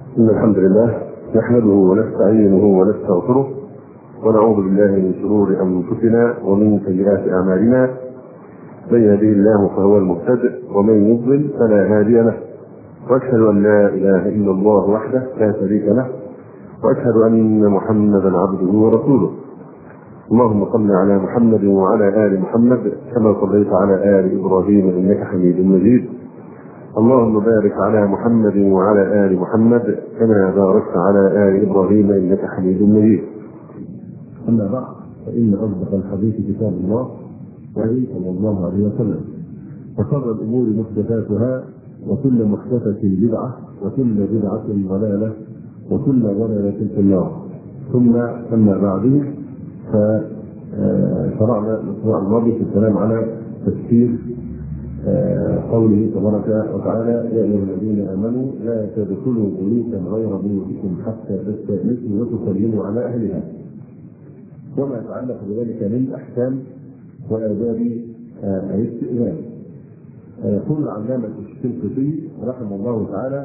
إن الحمد لله نحمده ونستعينه ونستغفره ونعوذ بالله من شرور أنفسنا ومن سيئات أعمالنا. من يهده الله فهو المهتد ومن يضلل فلا هادي له، وأشهد أن لا إله إلا الله وحده لا شريك له، وأشهد أن محمدا عبده ورسوله. اللهم صل على محمد وعلى آل محمد كما صليت على آل إبراهيم إنك حميد مجيد. اللهم بارك على محمد وعلى آل محمد كما باركت على آل إبراهيم إنك حميد مجيد. أما بعد، فإن أصدق الحديث كتاب الله وعليه صلى الله عليه وسلم، وشر الأمور محدثاتها، وكل محدثة بدعة، وكل بدعة ضلالة، وكل ضلالة في النار. ثم أما بعد، فشرعنا الأسبوع الماضي في الكلام على تفسير قوله تبارك وتعالى: يا أيها الذين آمنوا لا تدخلوا بيوتا غير بيوتكم حتى تستأنسوا وتسلموا على أهلها، وما يتعلق بذلك من أحكام وآداب الاستئذان. يقول العلامة الشنقيطي رحمه الله تعالى: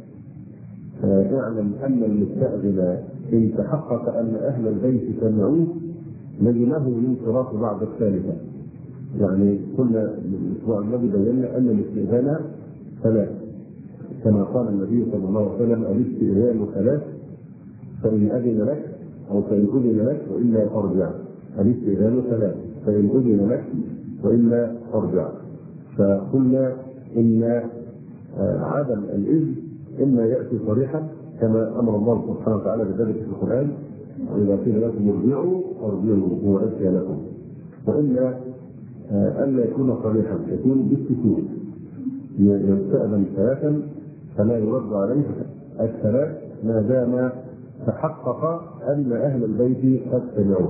اعلم أن المستأذن إن تحقق أن أهل البيت سمعوه لزمه الانصراف بعد الثالثة. يعني كنا الاسبوع الماضي بينا ان الاستئذان ثلاث، كما قال النبي صلى الله عليه وسلم: الاستئذان ثلاث، فان اذن لك او فان اذن لك والا فارجع. الاستئذان ثلاث، فان اذن لك والا فارجع. فقلنا ان عدم الاذن اما ياتي صريحا كما امر الله سبحانه وتعالى بذلك في القران: واذا قيل لكم ارجعوا فارجعوا هو ازكى لكم. والا ألا يكون صريحا، يكون بالسكوت، يستأذن ثلاثا فلا يرد عليه الثلاث ما دام تحقق أن أهل البيت قد سمعوه.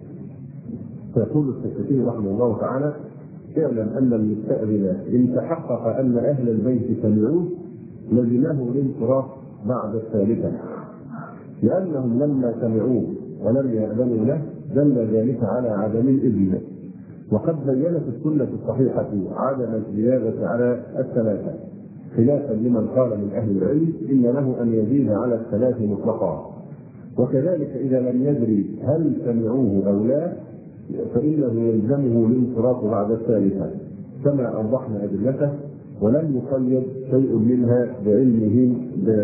فيقول الشنقيطي رحمه الله تعالى: اعلم أن المستأذن إن تحقق أن أهل البيت سمعوه لزمه الانصراف بعد الثالثة، لأنهم لما سمعوه ولم يأذنوا له دل ذلك على عدم الإذن. وقد بينت السنة الصحيحة عدم الزيادة على الثلاثة، خلافا لمن قال من أهل العلم إن له أن يزيد على الثلاث مطلقا. وكذلك إذا لم يدري هل سمعوه أو لا فإنه يلزمه الانصراف بعد الثالثة، كما أوضحنا أدلته، ولم يقيد شيء منها بعلمه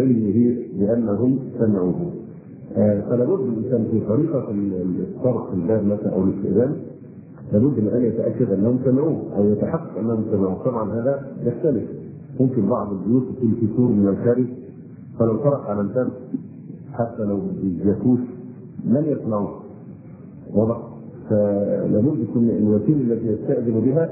بأنهم سمعوه. فلابد الإنسان في طريقة الصرف الباب مثلا أو الاستئذان لابد من ان يتاكد انهم سمعوه او يتحقق انهم سمعوه. طبعا هذا يختلف، ممكن بعض البيوت يكون في سور من الخارج، فلو طرق على الباب حتى لو بالجاكوش لن يسمعوه، واضح؟ فلابد يكون الوسيله التي يستاذن بها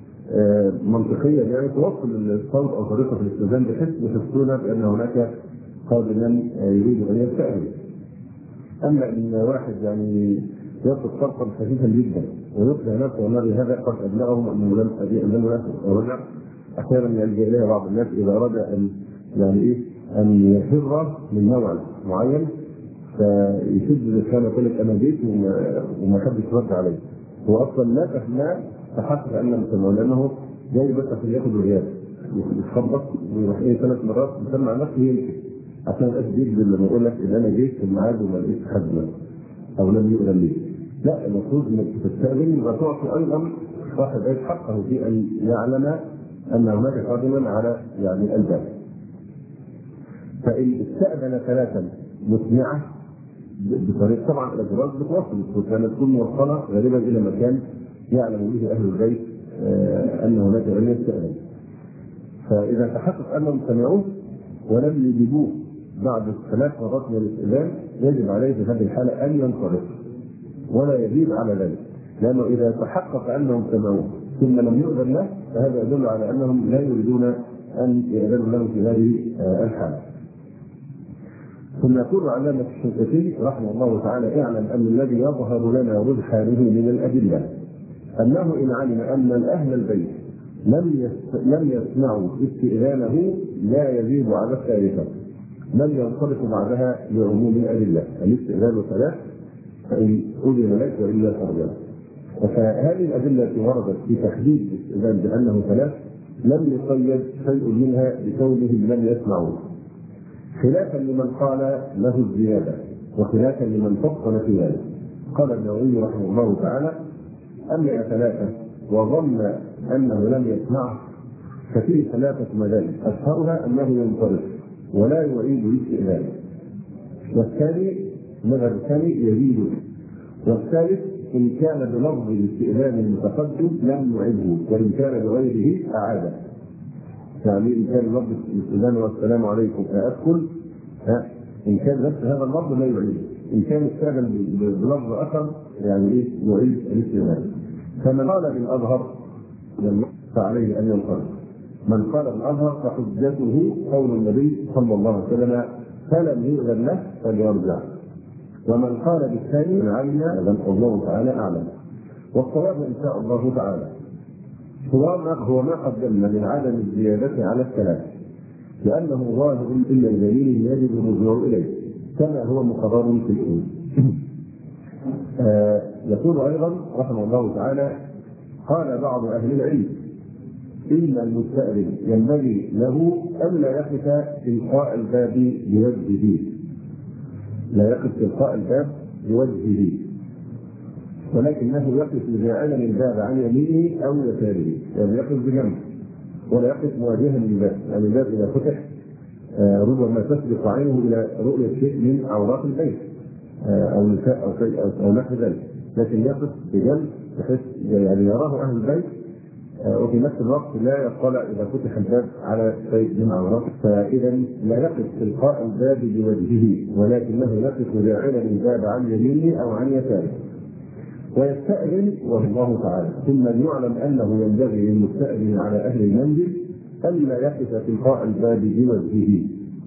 منطقيه، يعني توصل الصوت او طريقه الاستئذان بحيث يحسون بان هناك قادما يريد ان يستاذن. اما ان واحد يعني يصل صرفا خفيفا جدا ويطلع نفسه والنبي هذا قد ابلغهم انه لم يأذن له ورجع. احيانا يلجا اليها بعض الناس اذا اراد ان ان يفر من موعد معين فيشد لسانه يقول لك انا جيت وما حدش رد عليه. هو اصلا ما تحقق انه سمعوا، لانه جاي بس عشان ياخذ الغياب، يتخبط ويروح 3 مرات يسمع نفسه يمشي عشان الناس بيكذب لما يقول لك ان انا جيت في الميعاد وما لقيتش حد او لم يؤذن لي. لا، المفروض انك تستأذن وتعطي ايضا صاحب البيت حقه في ان يعلم ان هناك قادما على الباب. فان استأذن ثلاثا مسمعه بطريقه، طبعا الاجراءات بتوصل وكانت تكون موصله غالبا الى مكان يعلم به اهل البيت ان هناك من يستأذن. فاذا تحقق انهم سمعوه ولم يجيبوه بعد 3 مرات من الاستئذان يجب عليه في هذه الحاله ان ينصرف ولا يزيد على ذلك، لانه اذا تحقق انهم سمعوه ثم لم يؤذن له فهذا يدل على انهم لا يريدون ان يأذنوا له في هذه الحاله. ثم يقول علامة الشنقيطي رحمه الله تعالى: اعلم ان الذي يظهر لنا رجحانه من الادله انه ان علم ان اهل البيت لم يسمعوا استئذانه لا يزيد على الثالثه بل ينصرف بعدها لعموم الادله. الاستئذان ثلاث، فان اذن لك والا فارجع. فهذه الادله التي وردت في تحديد الاستئذان بانه ثلاث لم يقيد شيء منها بكونهم لم يسمعوه، خلافا لمن قال له الزيادة وخلافا لمن فصل في ذلك. قال النووي رحمه الله تعالى: أما 3 وظن أنه لم يسمعه ففيه 3 مذاهب، أشهرها أنه ينصرف ولا يعيد الاستئذان، والثاني المذهب الثاني يزيد، والثالث إن كان بلفظ الاستئذان المتقدم لم يعده، وإن كان بغيره أعاده. يعني إن كان لفظ الاستئذان والسلام عليكم أدخل، إن كان نفس هذا اللفظ لا يعيده، إن كان استأذن بلفظ آخر يعني إيه يعيد الاستئذان. فمن قال بالأظهر فعليه أن ينصرف، من قال بالأظهر فحجته قول النبي صلى الله عليه وسلم: فلم يؤذن له فليرجع. ومن قال بالثاني من علم الله تعالى أعلم. والصواب إن شاء الله تعالى هو ما قدمنا من عدم الزيادة على 3، لأنه ظاهر إلا الدليل يجب الرجوع إليه كما هو مقرر في الأصول. يقول أيضا رحمه الله تعالى: قال بعض أهل العلم: إن المستأذن ينبغي له ألا يقف تلقاء الباب بوجهه، لا يقف تلقاء الباب بوجهه، ولكنه يقف جاعلا الباب عن يمينه أو يساره، يعني يقف بجنبه ولا يقف مواجها للباب. يعني الباب إذا فتح ربما تسبق عينه إلى رؤية شيء من عورات البيت أو نساء أو نحو ذلك، لكن يقف بجنب بحيث يعني يراه أهل البيت، وفي نفس الوقت لا يطلع إذا فتح الباب على شيء من عورته. فإذا لا يقف تلقاء الباب بوجهه، ولكنه يقف جاعلا الباب عن يمينه أو عن يساره، ويستأذن والله تعالى. ثم يعلم أنه ينبغي للمستأذن على أهل المنزل ألا يقف تلقاء الباب بوجهه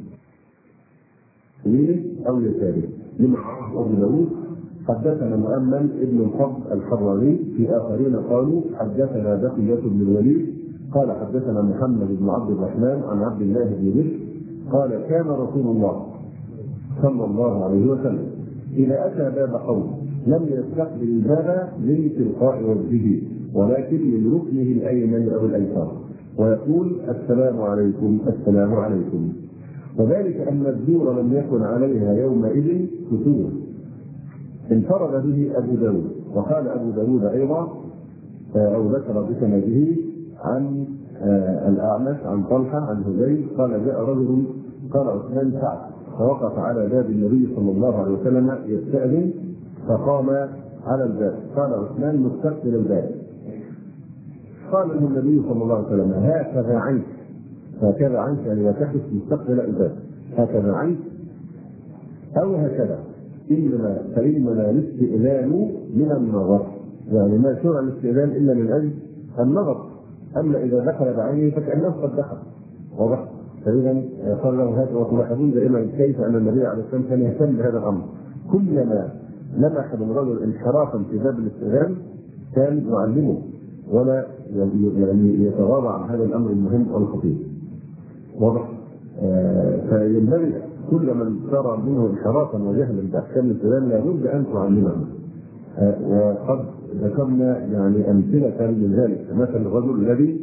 يمينه أو يساره. لما رواه أبو داود: حدثنا مؤمل ابن الفضل الحراني، في آخرين قالوا حدثنا بقية بن الوليد قال حدثنا محمد بن عبد الرحمن عن عبد الله بن بشر قال: كان رسول الله صلى الله عليه وسلم إذا أتى باب قوم لم يستقبل الباب من تلقاء وجهه، ولكن من ركنه الأيمن أو الأيسر، ويقول: السلام عليكم السلام عليكم. وذلك أن الدور لم يكن عليها يومئذ فتور. انفرد به أبو داود. وقال أبو داود أيضا أو ذكر بسنده عن الأعمش عن طلحة عن هذيل قال: جاء رجل قال عثمان سعد فوقف على باب النبي صلى الله عليه وسلم يستأذن، فقام على الباب. قال عثمان مستقبل الباب. قال له النبي صلى الله عليه وسلم: هكذا عنك، هكذا عنك، يعني لا تقف مستقبل الباب، هكذا عنك أو هكذا، فإنما الاستئذان من النظر، يعني ما شرع الاستئذان إلا من أجل النظر، أما إذا دخل بعينه فكأنه قد دخل. واضح؟ فإذا قال له هذا. وتلاحظون دائما كيف أن النبي عليه الصلاة والسلام كان يهتم بهذا الأمر، كلما لمح من رجل انحرافا في باب الاستئذان كان يعلمه ولا يعني يتغاضى عن هذا الأمر المهم والخطير. واضح؟ فينبغي كل من ترى منه انحرافا وجهلا باحكام الاستئذان لابد ان تعلمه. وقد ذكرنا يعني امثله من ذلك، مثل الرجل الذي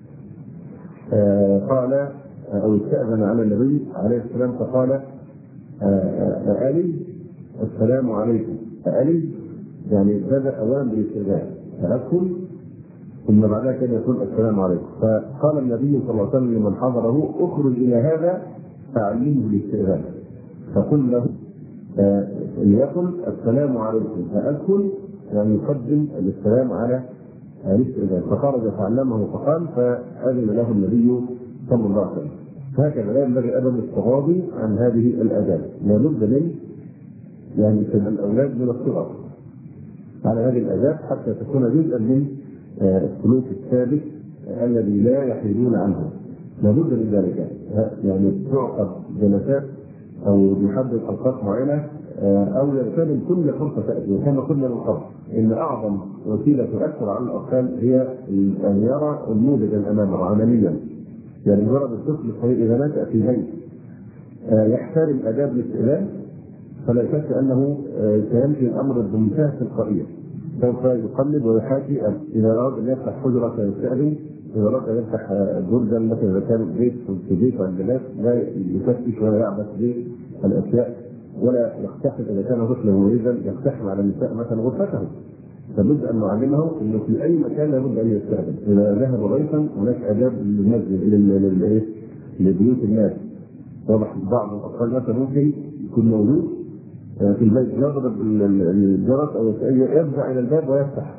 قال او استاذن على النبي عليه السلام فقال: أألي السلام عليكم. أألي يعني بدا اولا بالاستئذان تاكل، ثم بعدها كان يقول: السلام عليكم. فقال النبي صلى الله عليه وسلم لمن حضره: اخرج الى هذا فعلمه الاستئذان، فقل له ليقل: السلام عليكم فأدخل، يعني يقدم السلام على الاستئذان. فخرج فعلمه فقال، فأذن له النبي صلى الله عليه وسلم. هكذا لا ينبغي أبدا التغاضي عن هذه الآداب، لابد من يعني الأولاد من الصغر على هذه الآداب حتى تكون جزءا من السلوك الثابت الذي لا يحيدون عنه. لابد من ذلك، يعني تعقد جلسات او يحدد اوقات معينه او يغتنم كل فرصه تاتي. كما قلنا من قبل ان اعظم وسيله تؤثر على الاطفال هي ان يرى النموذج امامه عمليا. يعني مجرد الطفل اذا نشا في بيت يحترم اداب الاستئذان فلا شك انه سيمشي الامر بمنتهى التلقائيه، سوف يقلب ويحاكي اذا اراد ان يفتح حجره فيستاذن، اذا اراد ان يفتح درجا مثلا اذا كان بيت في بيت عند الناس لا يفتش ولا يعبث بالاشياء، ولا يقتحم اذا كان طفلا مريضا يقتحم على النساء مثلا غرفته. لابد ان نعلمه انه في اي مكان لابد ان يستاذن. اذا ذهب ضيفا هناك اداب للمسجد لبيوت الناس. واضح بعض الاطفال مثلا ممكن يكون موجود في البيت يضرب الجرس او يرجع الى الباب ويفتح،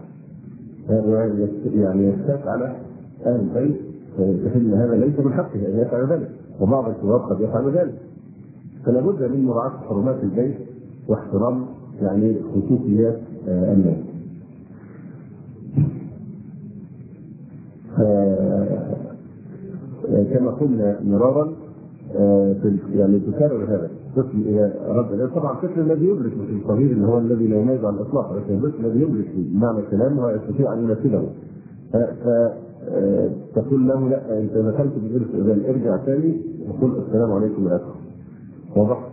يعني يفتح على اهل البيت، فإن هذا ليس من حقه ان يفعل ذلك، وبعض الكبار قد يفعل ذلك. فلا بد من مراعاه حرمات البيت واحترام يعني خصوصيات الناس. كما قلنا مرارا يعني تكرر هذا الطفل اذا اراد، طبعا الطفل الذي يدرك مش الصغير اللي هو الذي لا يميز على الاطلاق، لكن الطفل الذي يدرك معنى الكلام ويستطيع ان ينفذه. فتقول له لا انت دخلت بالارث اذا ارجع ثاني وقل السلام عليكم يا اخي. واضح؟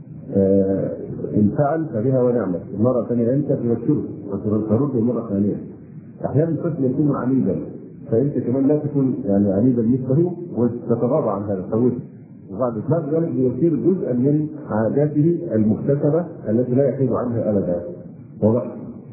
ان فعل فبها ونعمت، المره الثانيه انت تذكره وترده مره ثانيه. احيانا الطفل يكون عنيدا فانت كمان لا تكون يعني عنيدا مثله وتتغاضى عن هذا فوته، وبعد ذلك يصير جزءا من عاداته المكتسبه التي لا يحيد عنها ابدا. واضح؟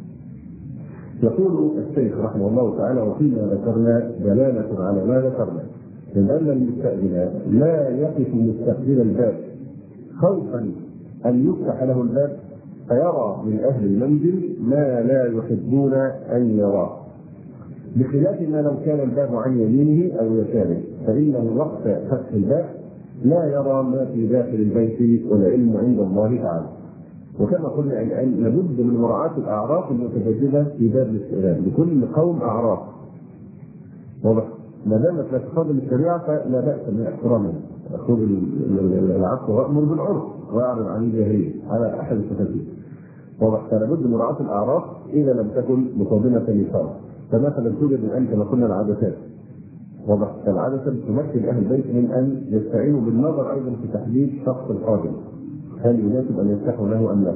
يقول الشيخ رحمه الله تعالى وفيما ذكرنا دلاله على ما ذكرنا من ان المستأذن لا يقف مستقبل الباب خوفا ان يفتح له الباب فيرى من اهل المنزل ما لا يحبون ان يراه، بخلاف ما لو كان الباب عن يمينه او يساره فانه وقت فتح الباب لا يرى ما في داخل البيت والعلم عند الله تعالى. وكما قلنا الان لابد من مراعاه الاعراف المتجدده في باب الاستئذان، لكل قوم اعراف. واضح؟ ما دامت لا تخالف الشريعه فلا باس باحترامها. خذ العفو وامر بالعرف واعرض عن الجاهليه على احد التفاسير. واضح؟ فلا بد من مراعاه الاعراف اذا لم تكن مصادمه للشرع. فمثلا توجد الان كما قلنا العدسات. واضح؟ العدسه تمكن اهل البيت من ان يستعينوا بالنظر ايضا في تحديد شخص القادم، هل يناسب ان يفتحوا له ام لا؟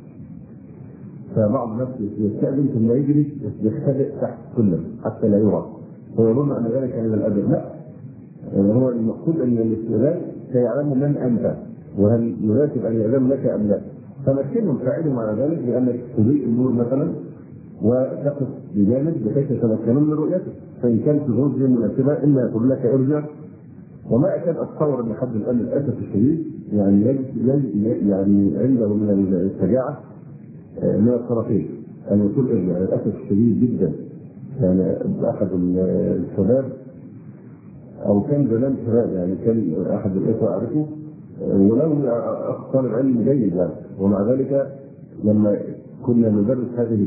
فبعض الناس يستأذن ثم يجلس يختبئ تحت سلم حتى لا يرى ويظن ان ذلك من الادب. لا، هو المقصود ان الاستئذان سيعلم من انت وهل يناسب ان يأذن لك ام لا. فمكنهم ساعدهم على ذلك بانك تضيء النور مثلا وتقف بجانب بحيث يتمكنون من رؤيته، فان كانت الغرفه مناسبه اما يقول لك ارجع. وما اكاد اتصور ان حد الان للاسف الشديد يعني عنده من الشجاعه من الطرفين ان يقول ارجع، للاسف الشديد جدا. يعني احد الشباب او كان زمان شباب، يعني كان احد الاخوه اعرفه وله اخ طالب علم جيد يعني، ومع ذلك لما كنا ندرس هذه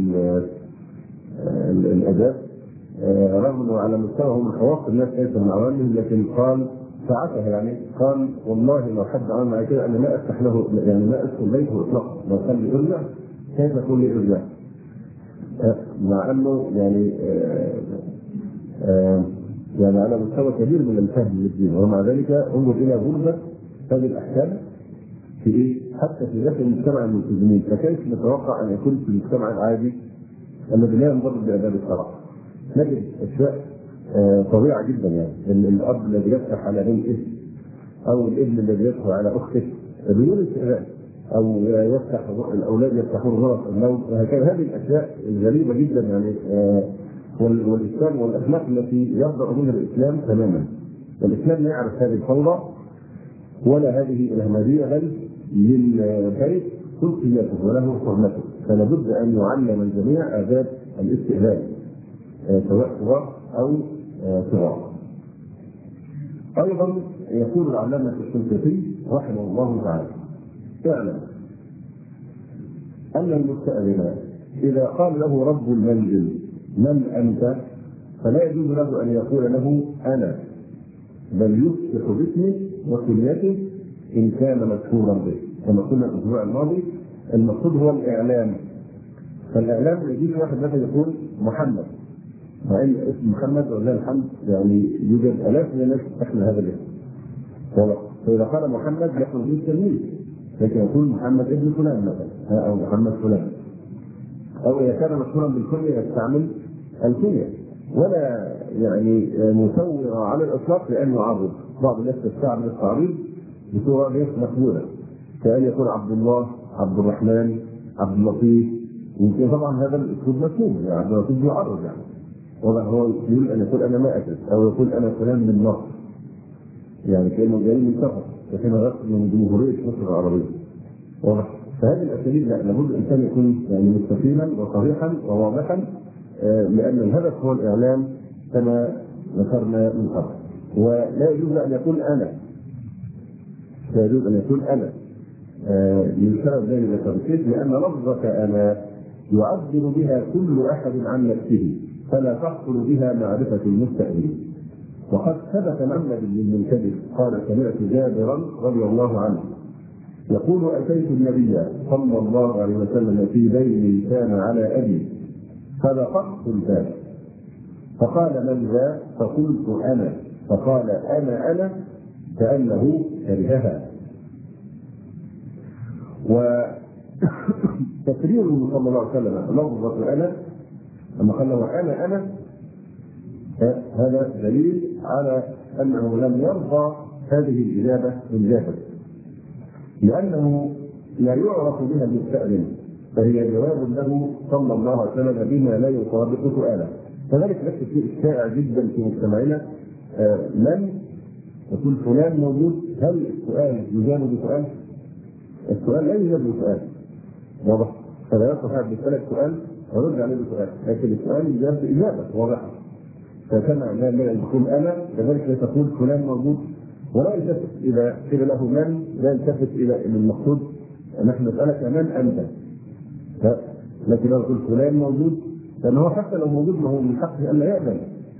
الاداب رغم انه على مستوى من خواص الناس ليس من عوامهم، لكن قال ساعتها يعني قال والله لو حد عمل معي كده انا ما افتح له، يعني ما ادخل بيته اطلاقا، لو قال لي ارجع كيف اقول لي ارجع؟ مع انه يعني على مستوى كبير من الفهم للدين، ومع ذلك انظر الى غربه هذه الاحكام في ايه؟ حتى في داخل المجتمع الملتزمين. فكيف نتوقع ان يكون في المجتمع العادي الذي لا ينضبط باداب الشرع؟ نجد اشياء طبيعه جدا، يعني الاب الذي يفتح على بنته او الابن الذي يدخل على اخته بدون استئذان، او يفتح الاولاد يفتحون غرف النوم وهكذا. هذه الاشياء غريبه جدا يعني، والاسلام والاخلاق التي يبدا منها الاسلام تماما. الاسلام لا يعرف هذه الفوضى ولا هذه الهمجيه، بل للبيت خصوصيته وله حرمته. فلا بد ان يعلم الجميع اداب الاستئذان سواء صغار او صغار. ايضا يقول العلامه الشنقيطي رحمه الله تعالى: اعلم ان المستأذن اذا قال له رب المنزل من انت فلا يجوز له ان يقول له انا، بل يفتح باسمه وكنيته ان كان مشهورا به. كما قلنا الاسبوع الماضي المقصود هو الاعلام. فالاعلام يجي واحد مثلا يقول محمد، مع ان اسم محمد ولله الحمد يعني يوجد الاف من الناس تحمل هذا الاسم، فاذا قال محمد يخرج به التلميذ، لكن يقول محمد ابن فلان مثلا او محمد فلان. أو إذا كان مشهورا بالكنية يستعمل الكنية، ولا يعني مسوغ على الإطلاق لأنه يعرض. بعض الناس تستعمل التعريض بصورة غير مقبولة، كأن يكون عبد الله، عبد الرحمن، عبد اللطيف. يمكن طبعا هذا الأسلوب مفهوم، يعني عبد اللطيف يعرض يعني، ولا هو يقول أن يقول أنا ما أدري، أو يقول أنا فلان من مصر، يعني كأنه جاي من سفر، لكن غير من جمهورية مصر العربية. واضح؟ فهذه الأساليب لا، لابد الإنسان يكون يعني مستقيما وصريحا وواضحا، لأن الهدف هو الإعلام كما ذكرنا من قبل. ولا يجوز أن يكون أنا، لا يجوز أن يكون أنا لسبب ذلك ذكرت، لأن لفظة أنا يعبر بها كل أحد عن نفسه، فلا تحصل بها معرفة المستأذن. وقد ثبت محمد بن المنكدر قال سمعت جابرا رضي الله عنه يقول أتيت النبي صلى الله عليه وسلم في دين كان على أبي فدققت الباب فقال من ذا؟ فقلت أنا، فقال أنا كأنه كرهها. وتكريره صلى الله عليه وسلم لفظة أنا لما قال له أنا هذا دليل على أنه لم يرضى هذه الإجابة من جابر، لأنه لا يعرف بها المستأذن، فهي جواب له صلى الله عليه وسلم بما لا يطابق سؤاله. فذلك نفس الشيء شائع جدا في مجتمعنا، من يقول فلان موجود، هل السؤال يجاب بسؤال؟ السؤال لا يجاب بسؤال، واضح؟ فلا يصح أحد يسألك سؤال ويرد عليه بسؤال، لكن السؤال يجاب بإجابة واضحة. فكما لا يقول أنا كذلك لا تقول فلان موجود، ولا يلتفت إذا قيل له من، لا يلتفت إلى المقصود نحن نسألك من أنت، لكن لو قلت فلان موجود لأنه حتى لو موجود ما هو من حقه أن لا يأذن،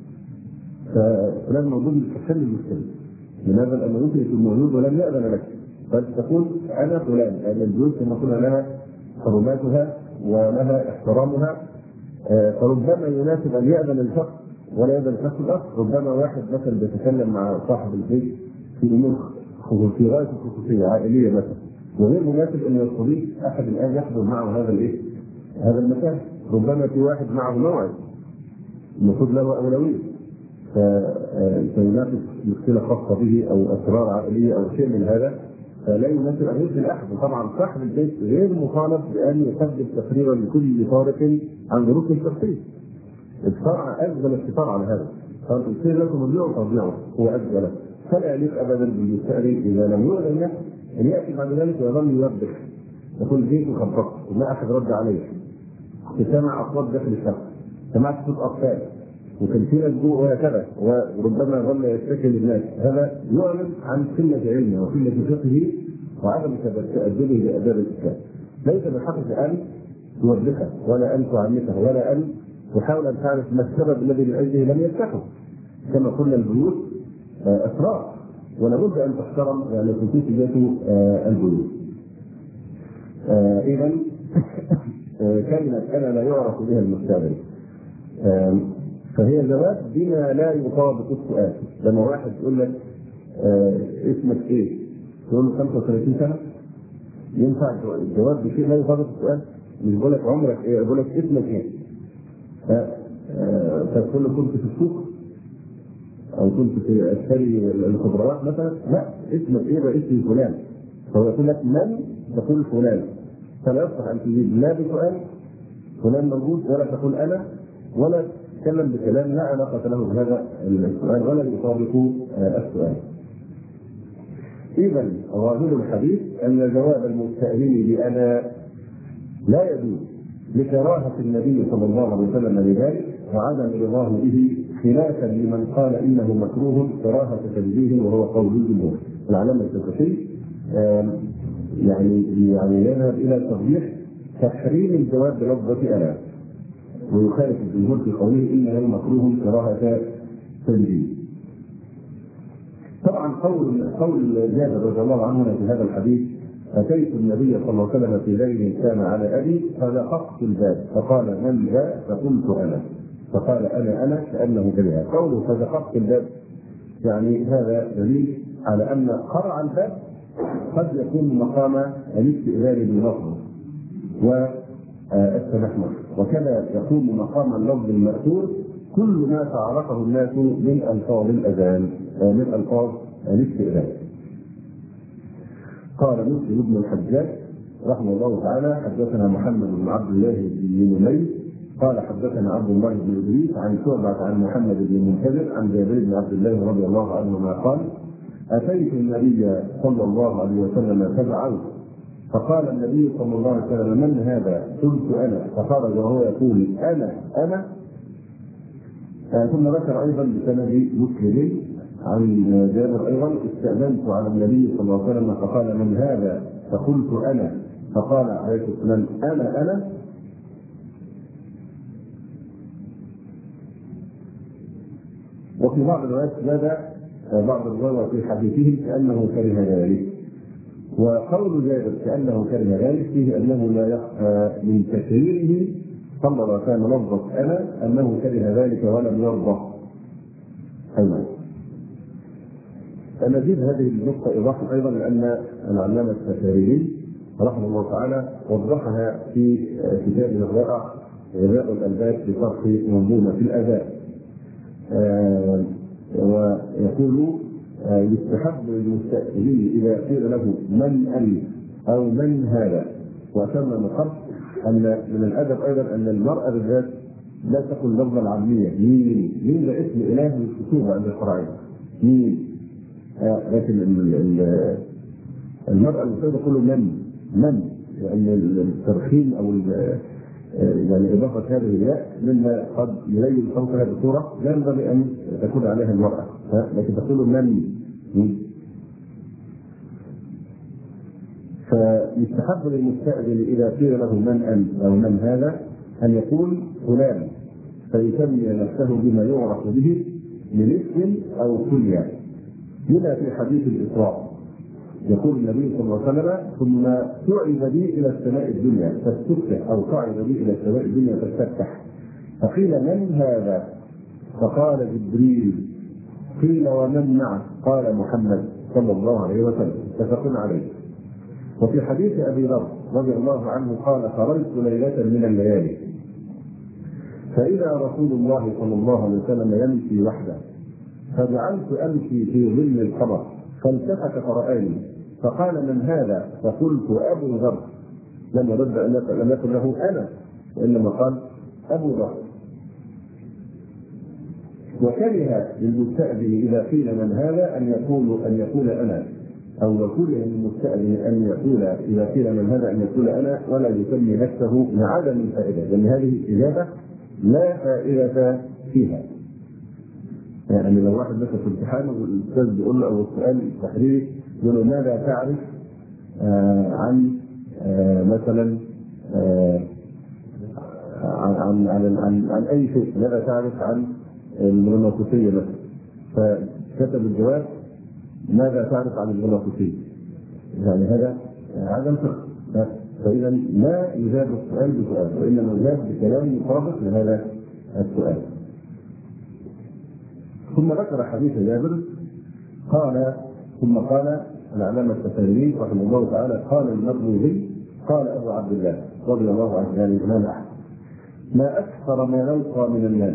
فلان موجود يتحل المشكلة. لماذا؟ لأنه يمكن يكون موجود ولم يأذن لك، فتقول أنا فلان، لأن الجيوش كما قلنا لها حرماتها ولها احترامها، فربما يناسب أن يأذن الشخص ولا يأذن الشخص الآخر. ربما واحد مثلا بيتكلم مع صاحب البيت في أمور في غاية الخصوصية عائلية مثلا، وغير مناسب أن يستضيف أحد الآن يحضر معه هذا المكان. ربما في واحد معه موعد المفروض له أولوية، فينافس مشكلة خاصة به أو أسرار عائلية أو شيء من هذا، فلا يناسب أن يدخل أحد. طبعا صاحب البيت غير مطالب بأن يقدم تقريرا لكل طارق عن ظروفه الشخصية. الشرع أجزل الشطار على هذا، قال الخير لكم اليوم تضيعه، هو أجزل. فلا يليق أبدا بالمستأذن إذا لم يؤذن له أن يأتي بعد ذلك ويظل يوبخ يقول جيت خبطت وما أحد رد عليه، سمع أصوات داخل الشقة، سمعت صوت أطفال وكان في ناس جوه وهكذا، وربما ظل يشتكي للناس. هذا يعلن عن قلة علمه وقلة فقهه وعدم تأدبه لآداب الإسلام. ليس من حقك أن توبخه ولا أن تعنفه ولا أن تحاول أن تعرف ما السبب الذي من أجله لم يفتحه. كما قلنا البيوت أسرار ولابد أن تحترم يعني خصوصيات البيوت. إذا كلمة أنا لا يعرف بها المستأذن، فهي جواب بما لا يطابق السؤال. لما واحد يقول لك اسمك ايه؟ تقول له 35 سنة، ينفع الجواب بشيء لا يطابق السؤال؟ مش بقول لك عمرك ايه، بقول لك اسمك ايه؟ فتقول له كنت في السوق او كنت في اشتري الخضروات مثلا، لا، اسمك ايه؟ بقى اسمي فلان. فهو يقول لك من؟ تقول فلان، فلا يصح ان تجيب لا بسؤال فلان موجود، ولا تقول انا، ولا تتكلم بكلام لا علاقة له بهذا السؤال ولا يطابق السؤال. إذا ظاهر الحديث أن جواب المستأذن بأنا لا يجوز لكراهة النبي صلى الله عليه وسلم لذلك وعدم رضاه به، خلافا لمن قال إنه مكروه كراهة تنزيه وهو قول الجمهور. العلامة الفقهي يعني يذهب إلى ترجيح تحريم الجواب بلفظة أنا، ويخالف الجمهور في قوله انه مكروه كراهه تنزيه. طبعا قول جابر رضي الله عنه في هذا الحديث اتيت النبي صلى الله عليه وسلم في ليل كان على ابي فدققت الباب فقال من ذا؟ فقلت انا، فقال انا كانه كره. قوله فدققت الباب يعني هذا دليل على ان قرع الباب قد يكون مقام الاستئذان باللفظ، التنحنح. وكذا يقوم مقام اللفظ المأثور كل ما تعرفه الناس من ألفاظ الأذان من ألفاظ الاستئذان. قال مسلم بن الحجاج رحمه الله تعالى حدثنا محمد بن عبد الله بن نمير قال حدثنا عبد الله بن ادريس عن شعبة عن محمد بن المنكدر عن جابر بن عبد الله رضي الله عنهما قال اتيت النبي صلى الله عليه وسلم فدعوت فقال النبي صلى الله عليه وسلم من هذا؟ قلت انا. فخرج وهو يقول انا ثم ذكر ايضا بسند مسلم عن جابر ايضا استاذنت على النبي صلى الله عليه وسلم فقال من هذا؟ فقلت انا. فقال عليه السلام انا. وفي بعض الروايات زاد بعض الروايات في حديثه كانه كره ذلك. وقول جابر كانه كره ذلك فيه انه لا يخفى من تكريره صلى الله عليه وسلم لفظه انا انه كره ذلك ولم يرضى. ايضا نزيد هذه النقطه ايضاحا ايضا لان العلامه السفاريني رحمه الله تعالى وضحها في كتابه الرائع غذاء الالباب بشرح منظومه الاذان. ويقول يستحب للمستأذن إذا قيل له من أنت أو من هذا. وأتم من قبل أن من الأدب أيضا أن المرأة بالذات لا تقل لفظ العامية مين ده اسم إله من الخطوبة عند الشرعية مين. لكن المرأة المسلمة تقول من يعني الترخيم أو يعني إضافة هذه الياء مما قد يلين صوتها بصورة لا ينبغي أن تكون عليها المرأة لكن تقول من. فيستحب للمستأذن إذا قيل له من أنت أو من هذا أن يقول فلان فيسمي نفسه بما يعرف به من اسم أو كنية. هنا في حديث الإسراء يقول النبي صلى الله عليه وسلم ثم صعد بي الى السماء الدنيا فاستفتح او صعد بي الى السماء الدنيا فاستفتح فقيل من هذا؟ فقال جبريل. قيل ومن معه؟ قال محمد صلى الله عليه وسلم متفق عليه. وفي حديث ابي ذر رضي الله عنه قال خرجت ليله من الليالي فاذا رسول الله صلى الله عليه وسلم يمشي وحده فجعلت امشي في ظل القمر فالتفت فرآني فقال من هذا؟ فقلت ابو ذر. لم يرد لم يقل له انا وانما قال ابو ذر. وكره للمستأذن اذا قيل من هذا ان يقول انا او يقول للمستأذن ان يقول اذا قيل من هذا ان يقول انا ولا يسمي نفسه لعدم الفائده لان هذه اجابه لا فائده فيها. يعني لو واحد مثلا في امتحان والاستاذ بيقول له او السؤال التحريري يقول له ماذا تعرف عن مثلا عن اي شيء، ماذا تعرف عن المغناطيسيه مثلا، فكتب الجواب ماذا تعرف عن المغناطيسيه؟ يعني هذا عدم فقه. فاذا لا يجاب السؤال بسؤال وانما يجاب بكلام مطابق لهذا السؤال. ثم ذكر حديث جابر قال ثم قال العلامة السفاريني رحمه الله تعالى قال المروزي قال ابو عبد الله رضي الله عنه يعني الامام احمد ما اكثر ما نلقى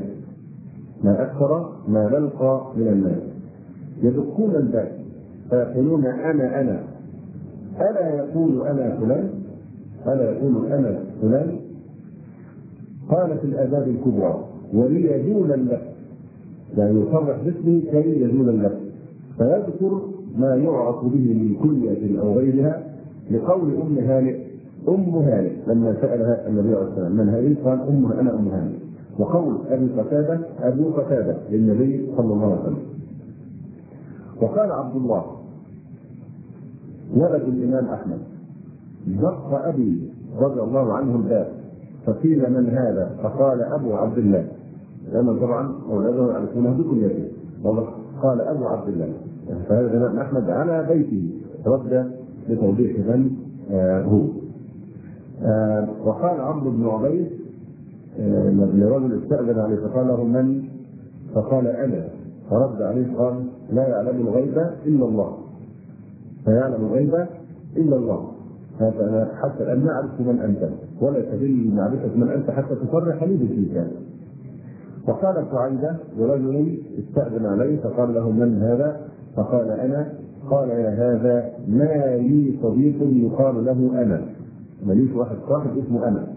من الناس يدقون الباب فيقولون انا الا يقول انا فلان قال في الآداب الكبرى وليزول اللبس يعني يصرح باسمه كي يزول اللبس فيذكر ما يعرف به من كنية او غيرها لقول ام هانئ لما سالها النبي عليه الصلاه والسلام من هذه قال انا ام هانئ. وقول ابو قتاده للنبي صلى الله عليه وسلم. وقال عبد الله ولد الامام احمد زق ابي رضي الله عنه الباب فقيل من هذا؟ فقال ابو عبد الله لأن طبعا اولاده يعرفونه بكنيته قال ابو عبد الله. فهذا الامام احمد على بيته رد لتوضيح من هو. وقال عمرو بن عبيد لرجل استأذن عليه فقال له من؟ فقال انا فرد عليه قال لا يعلم الغيب الا الله فيعلم الغيب الا الله. فأنا حتى الآن ما أعرف من أنت، ولا سبيل معرفة من أنت حتى تصرح لي بشيء. وقالت عائدة لرجل استأذن عليه فقال له: من هذا؟ فقال: أنا. قال: يا هذا ما لي صديق يقال له أنا، ماليش واحد صاحب اسمه أنا.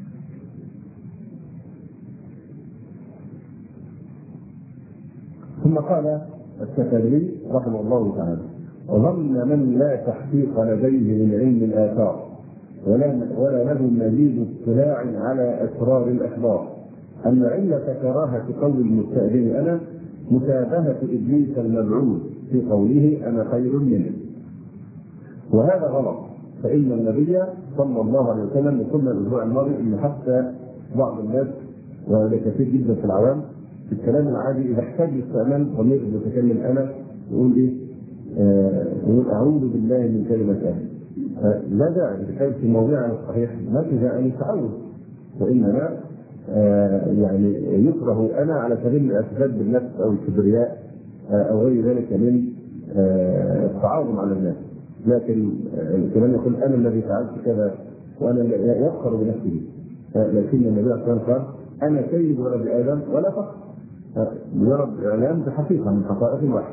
ثم قال السفاري رحمه الله تعالى: ظن من لا تحقيق لديه من علم الآثار ولا له مزيد اطلاع على أسرار الأخبار أن علة كراهة قول المستأذن أنا مشابهة إبليس الملعون في قوله أنا خير منه. وهذا غلط، فإن النبي صلى الله عليه وسلم قلنا الأسبوع الماضي أن حتى بعض الناس وهذا كثير جدا في العوام في الكلام العادي إذا احتاج لاستعمال ضمير المتكلم أنا يقول إيه؟ يقول أعوذ بالله من كلمة أنا. لا داعي لكي في موضوعنا الصحيح ما في داعي للتعوذ، وإنما يعني يكره أنا على سبيل الأسباب بالنفس أو الكبرياء أو غير ذلك من التعاظم على الناس. لكن كمان يقول أنا الذي فعلت كذا وأنا يفخر بنفسه، لكن النبي صلى الله عليه وسلم قال: أنا سيد ولد آدم ولا فخر، مجرد إعلان بحقيقة من حقائق الوحي.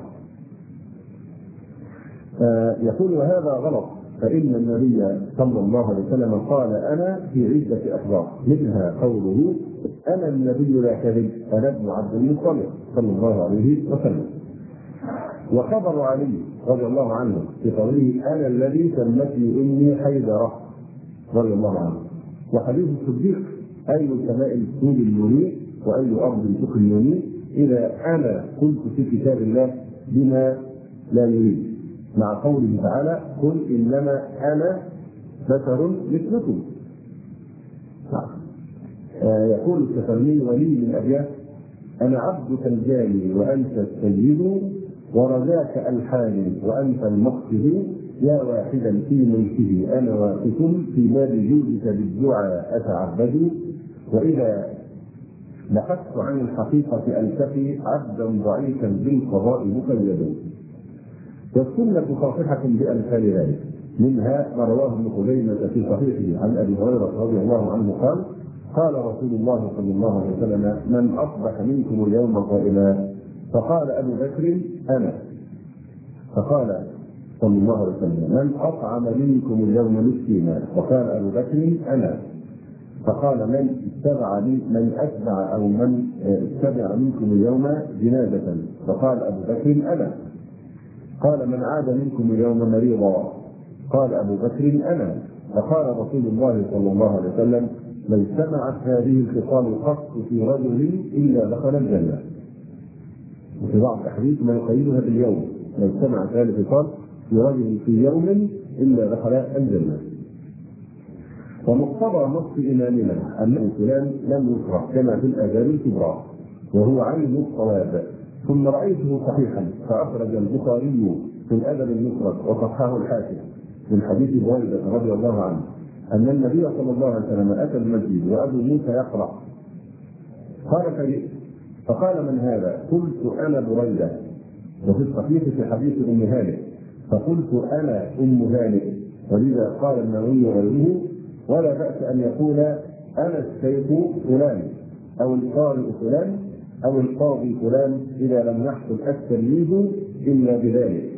يقول: وهذا غلط، فإن النبي صلى الله عليه وسلم قال أنا في عدة أخبار، منها قوله: أنا النبي لا كذب، أنا ابن عبد المطلب صلى الله عليه وسلم. وخبر علي رضي الله عنه في قوله: أنا الذي سمتني أمي حيدرة رضي الله عنه. وحديث الصديق: أي سماء السود المنير وأي أرض سكن المنير إذا أنا قلت في كتاب الله بما لا يريد، مع قوله تعالى: قل إنما أنا بشر مثلكم. يقول السفرني ولي من أبيات: أنا عبدك الجاني وأنت السيد ورجاك الحال وأنت المقصد، يا واحدا في ملكه أنا واقف في باب جودك بالدعاء أتعبد، وإذا بحثت عن الحقيقة ألتقي عبدا ضعيفا بالقضاء مقيد. والسنة صافحة بأمثال ذلك، منها ما رواه ابن خزيمة في صحيحه عن أبي هريرة رضي الله عنه قال: قال رسول الله صلى الله عليه وسلم: من أصبح منكم اليوم قائلا؟ فقال أبو بكر: أنا. فقال صلى الله عليه وسلم: من أطعم منكم اليوم مسكينا؟ فقال أبو بكر: أنا. فقال: من أتبع أو من اتبع منكم اليوم جنازة؟ فقال أبو بكر: أنا. قال: من عاد منكم اليوم مريضا؟ قال أبو بكر: أنا. فقال رسول الله صلى الله عليه وسلم: ما اجتمعت هذه الخصال قط في رجل إلا دخل الجنة. وفي بعض الأحاديث ما يقيدها باليوم: ما اجتمعت هذه الخصال في رجل في يوم إلا دخل الجنة. ومقتضى نص إمامنا أن فلان لم يكره كما في الآداب الكبرى، وهو عين الصواب. ثم رأيته صحيحا فأخرج البخاري في الأدب المفرد وصححه الحاكم من حديث بريدة رضي الله عنه أن النبي صلى الله عليه وسلم أتى المسجد وأبو موسى يقرأ، قال: فجئت، فقال: من هذا؟ قلت: أنا بريدة. وفي الصحيح في حديث أم هانئ: فقلت: أنا أم هانئ. ولذا قال النووي وغيره: ولا بأس أن يقول أنا الشيخ فلان أو القارئ فلان أو القاضي فلان إذا لم يحصل التمييز إلا بذلك.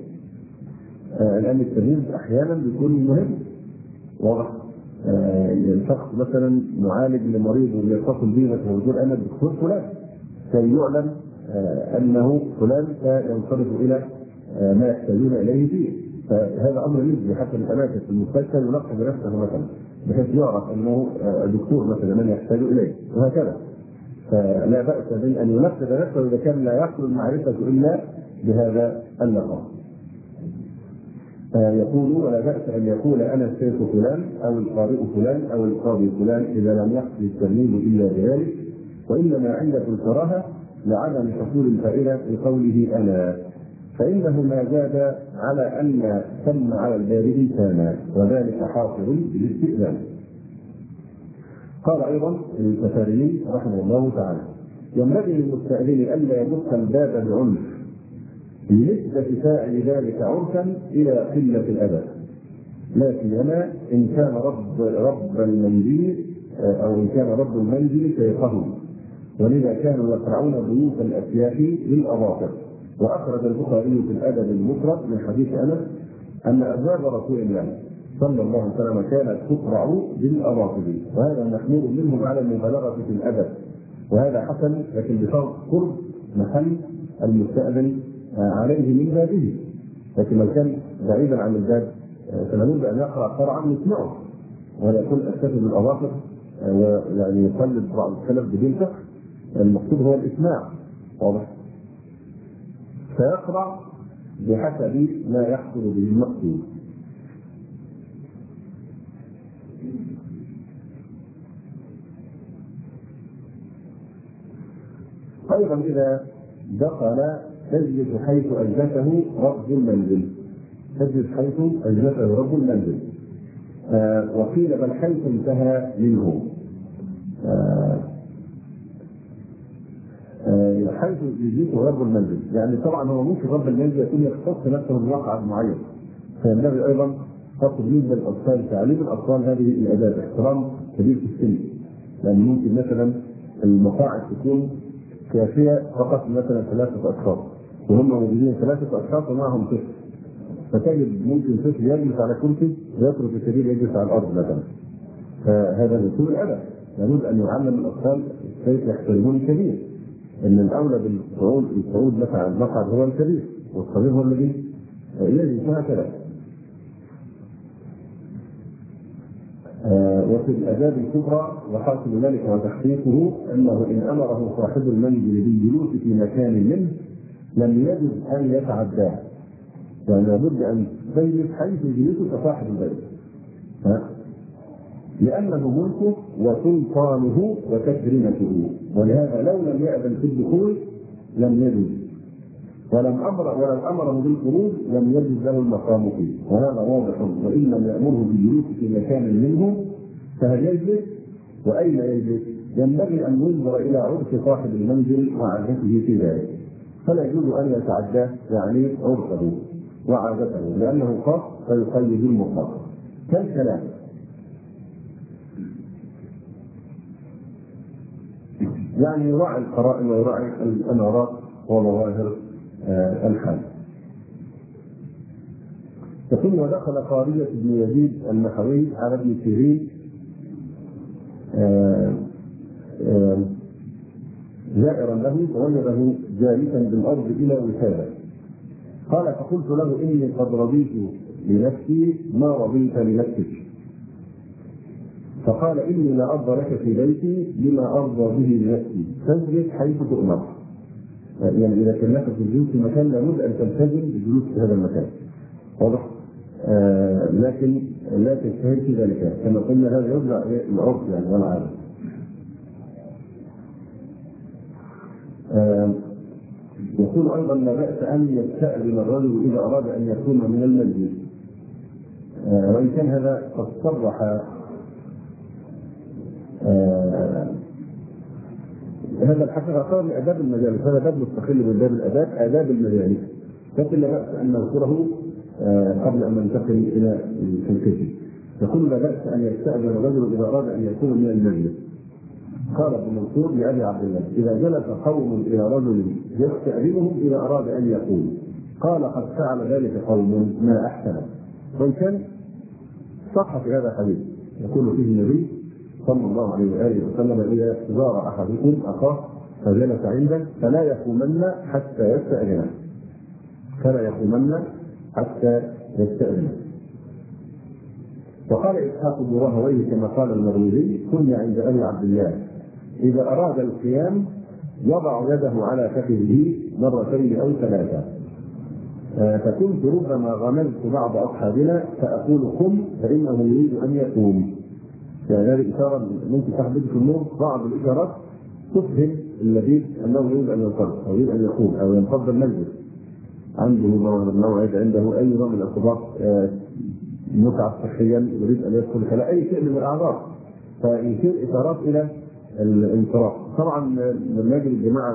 لأن التمييز أحيانا بيكون مهم واضح. الشخص مثلا معالج لمريض ويتصل به مثلا ويقول: أنا الدكتور فلان، كي يعلم أنه فلان سينصرف إلى ما يحتاجون إليه فيه. فهذا أمر نسبي حتى الأماكن في المستشفى يلقب بنفسه مثلا بحيث يعرف أنه دكتور مثلا من يحتاج إليه وهكذا. فلا بأس من أن ينفذ نفسه إذا كان لا يحصل المعرفة إلا بهذا اللقب. يقول: ولا بأس أن يقول أنا الشيخ فلان أو القارئ فلان أو القاضي فلان إذا لم يحصل التمييز إلا بذلك. وإنما علة الكراهة لعدم حصول الفائدة في قوله أنا، فإنه ما زاد على أن تم على البارد كان، وذلك حاصل بالاستئذان. قال أيضا السفاري رحمه الله تعالى: ينبغي للمستأذن ألا يدق الباب بعنف لنسبة فاعل ذلك عرفا إلى قلة الأدب، لا سيما إن كان رب المنزل أو إن كان رب المنزل شيخه، ولذا كانوا يقرعون بيوت الأسياف للأظافر. وأخرج البخاري في الأدب المفرد من حديث أنس أن أزواج رسول الله صلى الله عليه وسلم كانت تقرع بالأظافر، وهذا محمود منهم على المبالغة في الأدب، وهذا حسن لكن بشرط قرب محل المستأذن عليه من بابه. لكن لو كان بعيدا عن الباب فلابد أن يقرأ قرعا يسمعه، ولا يكون أكتفي بالأظافر ويعني يقلد بعض السلف بدون فقه. المقصود هو الإسماع، واضح؟ فيقرأ بحسب ما يحصل به المقصود. أيضا إذا دخل تجلس حيث أجلسه رب المنزل، تجلس حيث أجلسه رب المنزل، وقيل بل حيث انتهى منه، حيث يجلسه رب المنزل. يعني طبعا هو ممكن رب المنزل يكون يختص نفسه بمقعد معين، فينبغي أيضا خاصة بالنسبة للأطفال تعليم الأطفال هذه الآداب، احترام كبير في السن، لأن ممكن مثلا المقاعد تكون كافية فقط مثلا 3 أشخاص، وهم موجودين 3 أشخاص ومعهم طفل، فتجد ممكن طفل يجلس على كرسي ويترك الكبير يجلس على الأرض مثلا. فهذا من سوء الأدب، لابد أن يعلم الأطفال كيف يحترمون الكبير، إن الأولى بالصعود مثلا المقعد هو الكبير والصغير هو الذي يجلس هكذا. وفي الآداب الكبرى وحاصل ذلك وتحقيقه أنه إن أمره صاحب المنزل بالجلوس في مكان منه لم يجب أن يتعداه، يعني لابد أن تجلس حيث يجلسك صاحب البيت، لأنه ملكه وسلطانه وتكريمته، ولهذا لو لم يأذن في الدخول لم يجوز، ولو أمره بالخروج لم يجوز له المقام فيه، وهذا واضح. وإن لم يأمره بالجلوس في مكان منه فهل يجلس؟ وأين يجلس؟ ينبغي أن ينظر إلى عرف صاحب المنزل وعادته في ذلك، فلا يجوز أن يتعدى يعني عرفه وعادته، لأنه خاص فيقيد المطلق كالكلام. يعني يراعي القرائن ويراعي الأمارات وظواهر الحال. يقول ودخل خارجة بن يزيد النحوي على ابن سيرين زائرا له فوجده جالسا بالأرض إلى وسادة، قال فقلت له إني قد رضيت لنفسي ما رضيت لنفسك، فقال إني لا أرضى لك في بيتي بما أرضى به لنفسي، فاجلس حيث تؤمر. يعني إذا كان لك في الجلوس في مكان لابد أن تلتزم بالجلوس في هذا المكان، واضح؟ لكن لا تجتهد في ذلك، كما قلنا هذا يرجع العرف يعني والعادة. يقول أيضا لا بأس أن يستأذن الرجل إذا أراد أن يكون من المنزل، وإن كان هذا قد صرح هذا الحقيقة صار من آداب المجالس، هذا باب مستقل من باب الآداب، آداب المجالس، لكن لا بأس أن نذكره قبل أن ننتقل إلى الكتب. يقول لا بأس أن يستأذن الرجل إذا أراد أن يكون من المجلس. قال ابن منصور لأبي عبد الله إذا جلس قوم إلى رجل يستأذنهم إذا أراد أن يقول، قال قد فعل ذلك قوم ما أحسنه. وإن كان صح في هذا الحديث يقول فيه النبي صلى الله عليه وآله وسلم إذا زار أحدكم أخاه فجلس عنده فلا يقومن حتى يستأذنه، فلا يقومن حتى يستأذنه. وقال إسحاق بن راهويه كما قال المروزي كنا عند أبي عبد الله إذا أراد القيام يضع يده على فخذه مرتين أو 3. فكنت ربما غمزت بعض أصحابنا فأقول قم فإنه يريد أن يقوم. يعني هذه إشارة ممكن تحدث في النور، بعض الإشارات تفهم اللبيب أنه يريد أن ينقض أو يريد أن يقوم أو ينقض المجلس، عنده موعد، عنده أي نوع من الارتباط، متعة صحيا يريد أن يدخل فلا أي شيء من الأعذار، فيشير إشارات إلى الانصراف. طبعا لما يجي الجماعة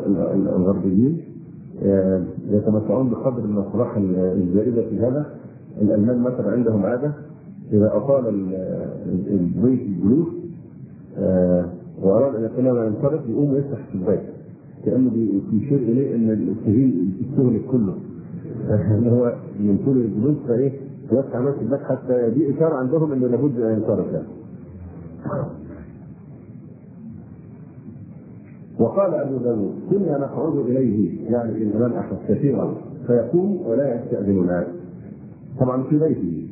الغربيين يتمتعون بقدر من الصراحة الزائدة في هذا، الألمان مثلا عندهم عادة إذا أطال الضيف الجلوس وأراد أن يكون ينصرف يقوم يفتح الشباك كأنه بيشير إليه أن الشغل كله اللي هو من طول الجلوس فإيه يفتح على الشباك حتى دي إشارة عندهم أنه لابد أن ينصرف يعني. وقال أبو داود كنا نقعد إليه يعني الإمام أحمد كثيرا فيقوم ولا يستأذن الناس طبعا في بيته.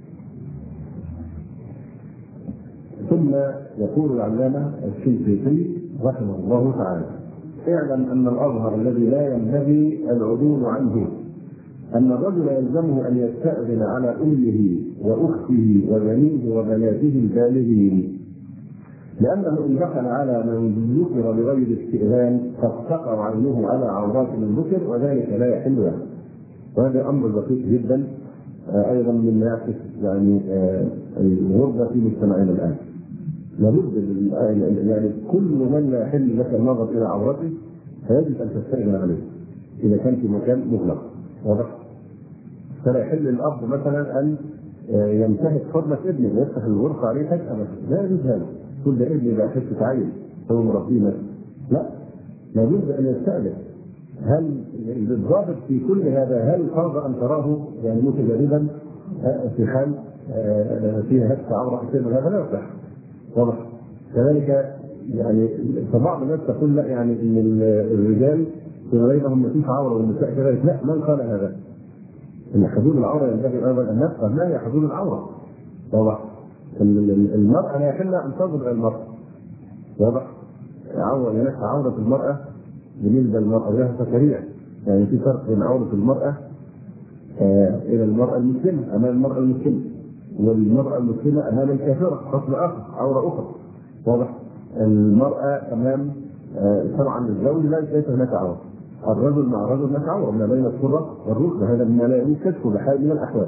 ثم يقول العلامة الشنقيطي رحمه الله تعالى اعلم أن الأظهر الذي لا ينبغي العدول عنه أن الرجل يلزمه أن يستأذن على أمه وأخته وبنيه وبناته البالغين، لأنه إن دخل على من ذكر بغير استئذان قد تقع عينه على عورات من ذكر وذلك لا يحل له. وهذا أمر دقيق جدا أيضا من يعكس يعني الغربة في مجتمعنا الآن. لابد يعني كل من لا يحل لك النظر إلى عورته فيجب أن تستأذن عليه إذا كان في مكان مغلق واضح. فلا يحل الأب مثلا أن ينتهك حرمة ابنه ويفتح الغرفة عليه فجأة لا يجوز هذا. كل ابني لا حس عين هو مربيه لا لابد أن يستأذن. هل الضابط في كل هذا هل فرض أن تراه يعني متجردا في حال فيها هتك عورة كثير من هذا لا يصح واضح. كذلك يعني فبعض الناس تقول لا يعني ان الرجال بينهم ما فيش عوره والنساء كذلك. لا من قال هذا؟ ان حدود العوره ينبغي ايضا ان نفهم ما هي حدود العوره واضح. المراه لا يحل ان تنظر الى المراه واضح. عوره المراه بالنسبه للمراه لها سريع يعني في فرق بين عوره المراه الى المراه المسلمه امام المراه المسلمه والمرأة المسلمة أمام الكافرة فصل آخر عورة أخرى واضح. المرأة أمام طبعا الزوج ليس هناك عورة. الرجل مع الرجل هناك عورة ما بين السرة والركبة هذا مما لا يمكن كشفه بحال من الأحوال.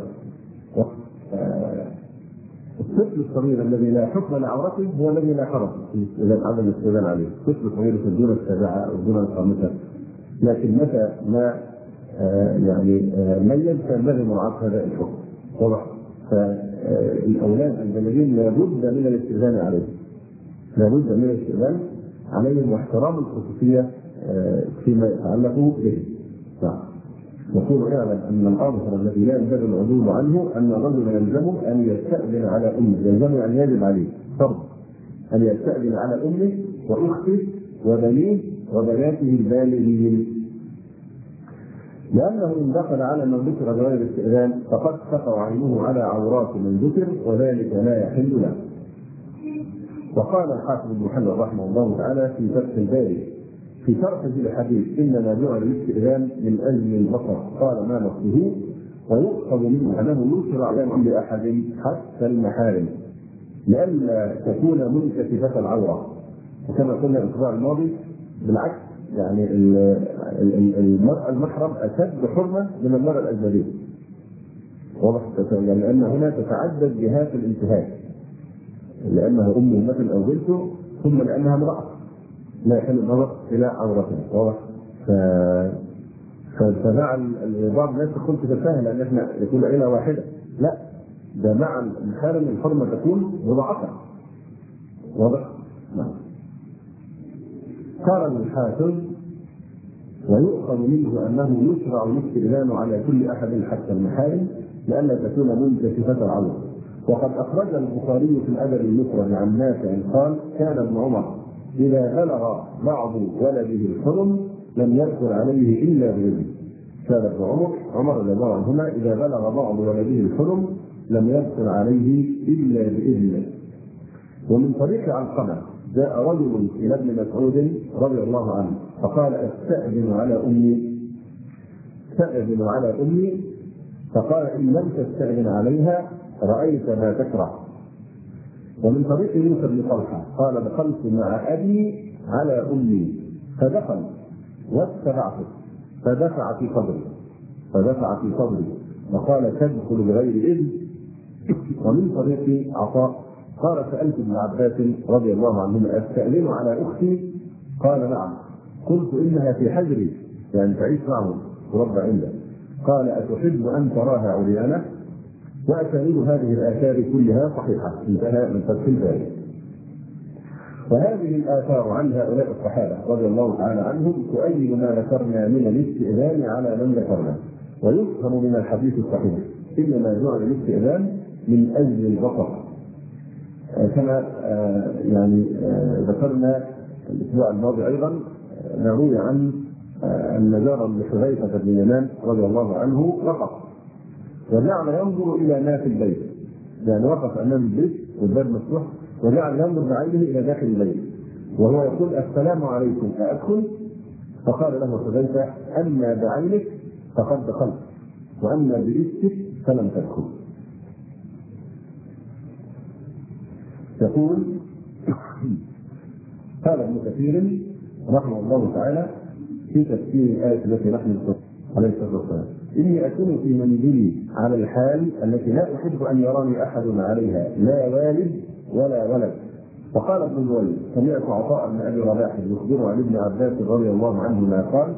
الطفل الصغير الذي لا حكم لعورته هو الذي لا حرج إذا عدم الاستئذان عليه. الطفل الصغير في الدون السابعة أو الدون الخامسة لكن متى ما يعني ميز فينبغي مراعاة هذا الحكم واضح. فالأولاد البالغين لابد من الاستئذان عليهم لابد من الاستئذان عليهم واحترام الخصوصية فيما يتعلق به. نقول اعلم أن الأظهر الذي لا ينبغي العدول عنه أن الرجل يلزمه أن يستأذن على أمه يلزمه أن يجب عليه فرض أن يستأذن على أمه وأخته وبنيه وبناته البالغين، لأنه إن دخل على من ذكر بغير الاستئذان فقد تقع عينه على عورات من ذكر وذلك لا يحل له. وقال الحافظ ابن حجر رحمه الله تعالى في فتح الباري في شرح الحديث إنما جعل الاستئذان من أجل البصر قال ما نصه ويؤخذ منه أنه يشرع لكل أحد حتى المحارم لئلا تكون منكشفة العورة. وكما قلنا الأسبوع الماضي بالعكس يعني المرأة المحرم أشد حرمة من المرأة الأجنبية واضح لأن هنا تتعدد جهات الانتهاك لأنها أمه مثل أو بنته ثم لأنها امرأة لا يحل النظر إلى عورتها واضح. فمع بعض الناس تقول تتساهل أن احنا يكون عيلة واحدة لا ده مع المحارم الحرمة تكون مضاعفة واضح. قال الحافظ ويؤخذ منه أنه يشرع الاستئذان على كل أحد حتى المحارم لئلا تكون منكشفة العورة. وقد أخرج البخاري في الأدب المفرد عن نافع قال كان ابن عمر إذا بلغ بعض ولده الحرم لم يدخل عليه إلا بإذنه. كان ابن عمر رضي الله عنهما إذا بلغ بعض ولده الحرم لم يدخل عليه إلا بإذنه. ومن طريق علقمة جاء رجل إلى ابن مسعود رضي الله عنه فقال استأذن على أمي فقال إن لم تستأذن عليها رأيت ما تكره. ومن طريق يوسف بن طلحة قال دخلت مع أبي على أمي فدخل واتبعته فدفع في صدري وقال تدخل بغير إذن. ومن طريق عطاء قال سألت ابن عباس رضي الله عنهما أستأذن على أختي قال نعم قلت إنها في حجري يعني تعيش معه تربى عنده قال أتحب أن تراها عريانة وأسانيد هذه الآثار كلها صحيحة. انتهى من فتح الباري. وهذه الآثار عن هؤلاء الصحابة رضي الله تعالى عنهم تؤيد ما ذكرنا من الاستئذان على من ذكرنا. ويفهم من الحديث الصحيح إنما جعل الاستئذان من أجل البصر، كما ذكرنا الأسبوع الماضي أيضا نروي عن النجار لحذيفة بن يمان رضي الله عنه وقف وجعل ينظر إلى ما في البيت، يعني وقف أمام البيت والباب مفتوح وجعل ينظر بعينه إلى داخل البيت وهو يقول السلام عليكم أأدخل؟ فقال له حذيفة أما بعينك فقد دخلت وأما برزقك فلم تدخل. يقول قال ابن كثير رحمه الله تعالى في تفسير الآية التي نحن عليه الصلاة والسلام: إني أكون في منزلي على الحال التي لا أحب أن يراني أحد عليها، لا والد ولا ولد. وقال ابن الوليد: سمعت عطاء بن أبي رباح يخبر عن ابن عباس رضي الله عنهما قال: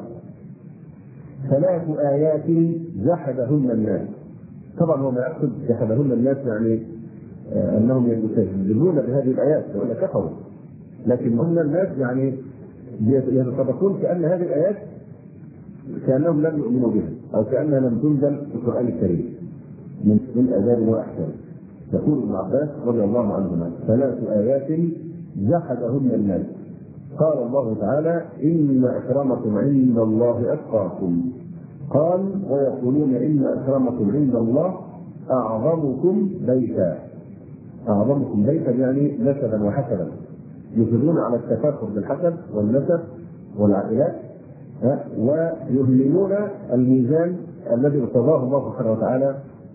3 آيات جحدهن الناس. طبعا هو ما يقصد جحدهن الناس يعني أنهم يستهزئون بهذه الآيات ولا كفروا، لكن هم الناس يعني يتصرفون كأن هذه الآيات كأنهم لم يؤمنوا بها أو كأنها لم تنزل في القرآن الكريم من آداب وأحكام. يقول ابن عباس رضي الله عنهما: 3 آيات جحدهن الناس. قال الله تعالى: إن أكرمكم عند الله أتقاكم. قال: ويقولون إن أكرمكم عند الله أعظمكم بيتا. أعظمكم بيتا يعني نسبا وحسبا، يصرون على التفاخر بالحسب والنسب والعائلات، ويهملون الميزان الذي ارتضاه الله سبحانه وتعالى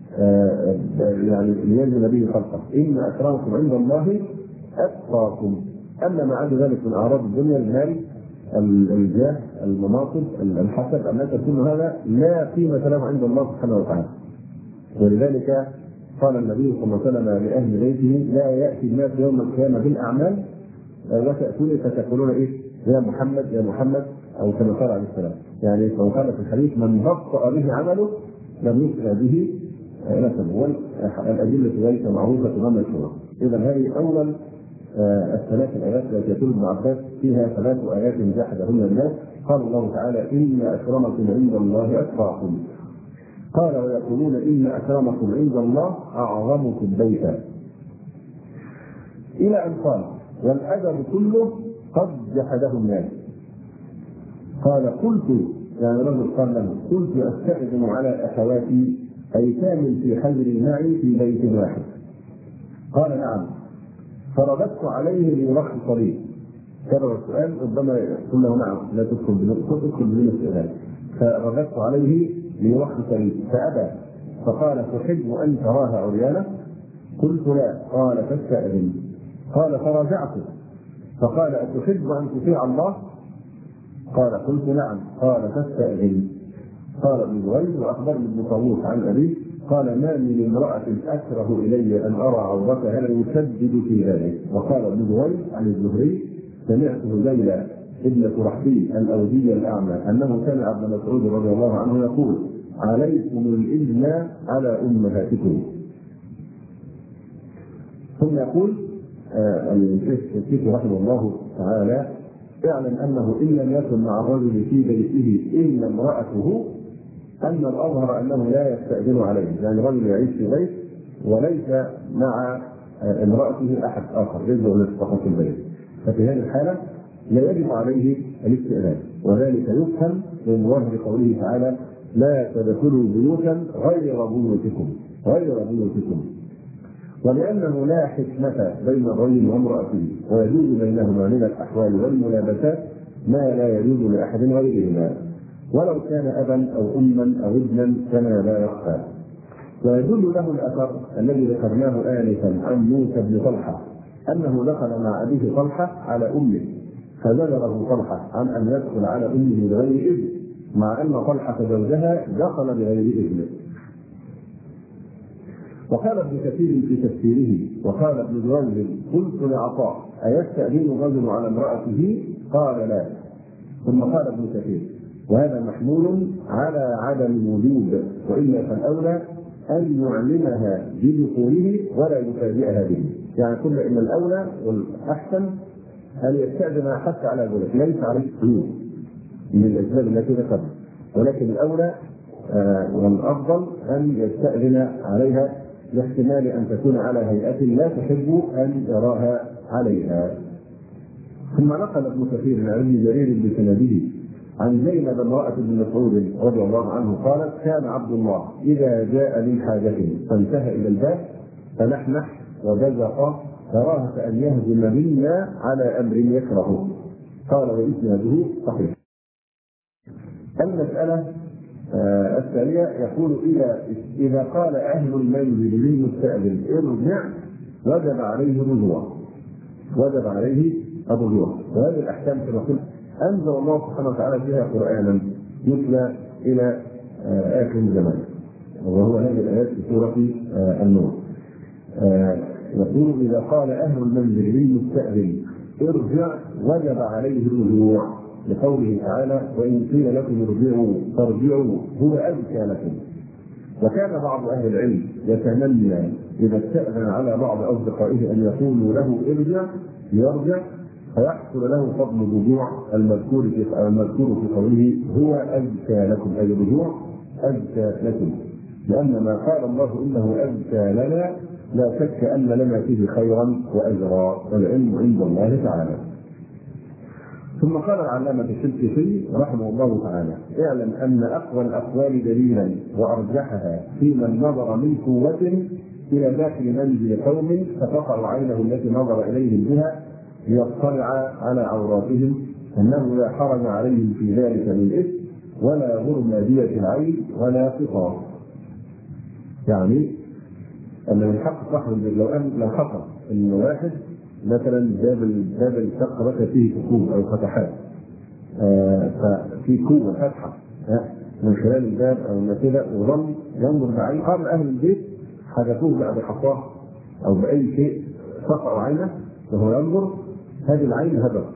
ليجزي به خلقه. إن أكرمكم عند الله أتقاكم. أما ما عدا ذلك من أعراض الدنيا، المال، الجاه، المناصب، الحسب، الناس، كل هذا لا قيمة له عند الله سبحانه وتعالى. ولذلك قال النبي صلى الله عليه وسلم لأهل بيته: لا يأتي الناس يوم القيامة بالأعمال وتأتوني فتقولون إيه؟ يا محمد يا محمد، أو كما قال عليه السلام. يعني لو قال في الحديث: من بطأ به عمله لم يسرع به نسبه. والأدلة ذلك معروفة تمام الشروط. إذا هذه أول ال3 الآيات التي يقول ابن عباس فيها 3 آيات جحدهن الناس. قال الله تعالى: إن أكرمكم عند الله أتقاكم. قال: ويقولون إن أكرمكم عند الله أعظمكم بيتا. إلى أن قال: والأدب كله قد جحده الناس. قال: قلت، يعني رجل قال له: قلت أستأذن على أخواتي أيتام في حجر معي في بيت واحد. قال: نعم. فرددت عليه ليرخص لي. كرر السؤال، ربما يقول له: نعم لا تدخل بدون استئذان. فرددت عليه ليرخص لي فأبى. فقال: تحب أن تراها عريانة؟ قلت: لا. قال: فاستأذن. قال: فرجعت فقال: أتحب أن تطيع الله؟ قال: قلت: نعم. قال: فاستأذن. قال ابن جريج: وأخبرني ابن طاووس عن أبيه قال: ما من امرأة أكره إلي أن أرى عورتها يسدد في ذلك. وقال ابن جريج عن الزهري: سمعت هذيلة ابنة رحبي الأودي الأعمى أنه سمع ابن مسعود رضي الله عنه يقول: عليكم الإذن على أمهاتكم. ثم يقول الشيخ رحمه الله تعالى: اعلم أنه إن لم يكن مع الرجل في بيته إلا امرأته، أن الأظهر أنه لا يستأذن عليه. يعني رجل يعيش في بيت وليس مع امرأته أحد آخر يجب فقط في البيت، ففي هذه الحالة لا يجب عليه الاستئذان. وذلك يفهم من ظاهر قوله تعالى: لا تدخلوا بيوتا غير بيوتكم. ولأنه لا حكمة بين الرجل وامرأته ويجوز بينهما من الأحوال والملابسات ما لا يجوز لأحد غيرهما، ولو كان أبا أو أما أو ابنا كما لا يخفى. ويدل له الأثر الذي ذكرناه آنفا عن موسى بن طلحة أنه دخل مع أبيه طلحة على أمه فزجره طلحة عن أن يدخل على أمه بغير إذن، مع أن طلحة زوجها دخل بغير إذن. وقال ابن كثير في تفسيره: وقال ابن جريج: قلت لعطاء: أيستأذن الرجل على امرأته؟ قال: لا. ثم قال ابن كثير: وهذا محمول على عدم الوجوب، وإلا فالأولى أن يعلمها بدخوله ولا يفاجئها به. يعني كل إن الأولى والأحسن أن يستأذن حتى على ذلك، ليس عليه قيود من الأسباب التي ذكرنا، ولكن الأولى والأفضل أن يستأذن عليها لاحتمال أن تكون على هيئة لا تحب أن يراها عليها. ثم نقل ابن كثير عن ابن جرير بسنده عن زينب امرأة ابن مسعود رضي الله عنه قالت: كان عبد الله إذا جاء من حاجته فانتهى إلى الباب فنحنح وبزق كراهة أن يهجم منا على أمر يكرهه. قال: وإسناده صحيح. المسألة الثانية يقول: إذا قال أهل المنزل للمستأذن ارجع وجب عليه الرجوع، وجب عليه الرجوع. وهذه الأحكام كما قلت أنزل الله سبحانه وتعالى فيها قرآنا يتلى إلى آخر الزمان، وهو هذه الآيات في سورة النور. يقول: إذا قال أهل المنزل للمستأذن ارجع وجب عليه الرجوع، لقوله تعالى: وإن قيل لكم ارجعوا فارجعوا هو أزكى لكم. وكان بعض أهل العلم يتمنى إذا استأذن على بعض أصدقائه أن يقولوا له ارجع يرجع، فيحصل له فضل الرجوع المذكور في قوله هو أزكى لكم، أي الرجوع أزكى لكم، لأن ما قال الله إنه أزكى لنا لا شك أن لنا فيه خيرا وأجرا، والعلم عند الله تعالى. ثم قال العلامة الشنقيطي رحمه الله تعالى: اعلم أن أقوى الأقوال دليلا وأرجحها في من نظر من قوة إلى داخل منزل قوم فتقع عينه التي نظر إليهم بها ليطلع على عوراتهم أنه لا حرج عليهم في ذلك من إثم ولا غرم دية العين ولا قصاص. يعني أن من حق صاحب لو حصل أن واحد مثلا باب الشقة مثلا فيه ثقوب أو فتحات، ففي قوة فتحة من خلال الباب أو كده، وظل ينظر بعين، قام أهل البيت حدثوه بقى بحصاه أو بأي شيء سقطوا عينه وهو ينظر، هذه العين هدر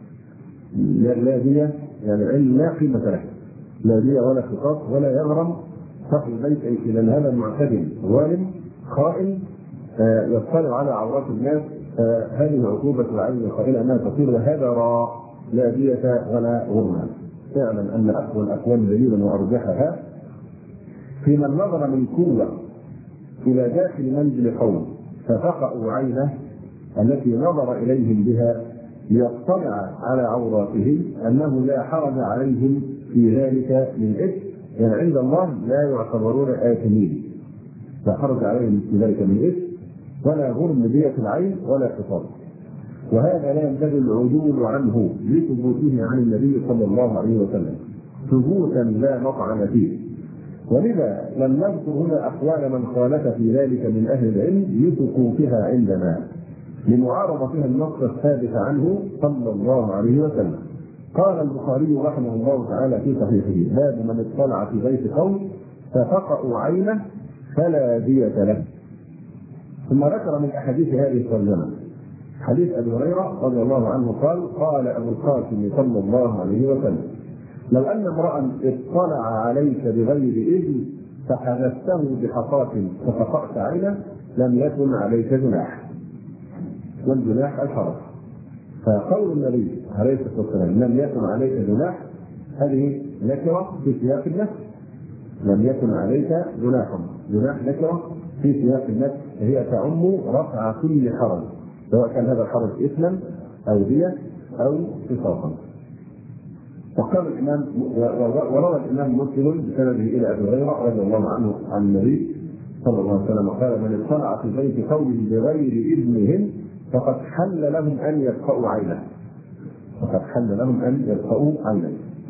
لا دية، يعني العين لا قيمة له، لا دية ولا قصاص ولا يغرم صاحب البيت أي شيء، لأن هذا معتدل ظالم خائن يطلع على عورات الناس. هذه عقوبة العين الخائنة أنها تصير هدرا لا دية ولا غرما. فاعلم أن أقوى الأقوال دليلا وأرجحها في من نظر من قوة إلى داخل منزل قوم ففقأوا عينه التي نظر إليهم بها ليطلع على عوراتهم أنه لا حرج عليهم في ذلك من إثم، يعني عند الله لا يعتبرون آثمين، لا حرج عليهم في ذلك من إثم ولا غرم دية العين ولا قصاص. وهذا لا ينبغي العدول عنه لثبوته عن النبي صلى الله عليه وسلم ثبوتا لا مطعن فيه. ولذا لم نذكر هنا أقوال من خالف في ذلك من أهل العلم لسقوطها عندنا لمعارضتها النص الثابت عنه صلى الله عليه وسلم. قال البخاري رحمه الله تعالى في صحيحه: باب من اطلع في بيت قوم ففقأوا عينه فلا دية له. ثم ذكر من أحاديث هذه الترجمة حديث أبي هريرة رضي الله عنه قال: قال أبو القاسم صلى الله عليه وسلم: لو أن امرأ اطلع عليك بغير إذن فحدثته بحصاة ففقأت عينه لم يكن عليك جناح، والجناح الحرج. فقول النبي عليه الصلاة والسلام لم يكن عليك جناح هذه نكرة في سياق النفي، لم يكن عليك جناح نكرة في سياق النفي، هي تعم رفع كل حرج سواء كان هذا الحرج إثما أو دية أو قصاصا. وقال الإمام وروى الإمام مسلم بسنده إلى أبي هريرة رضي الله عنه عن النبي صلى الله عليه وسلم قال: من اطلع في بيت قوم بغير إذنهم فقد حل لهم أن يلقوا عينه، فقد حل لهم أن يلقوا عينه.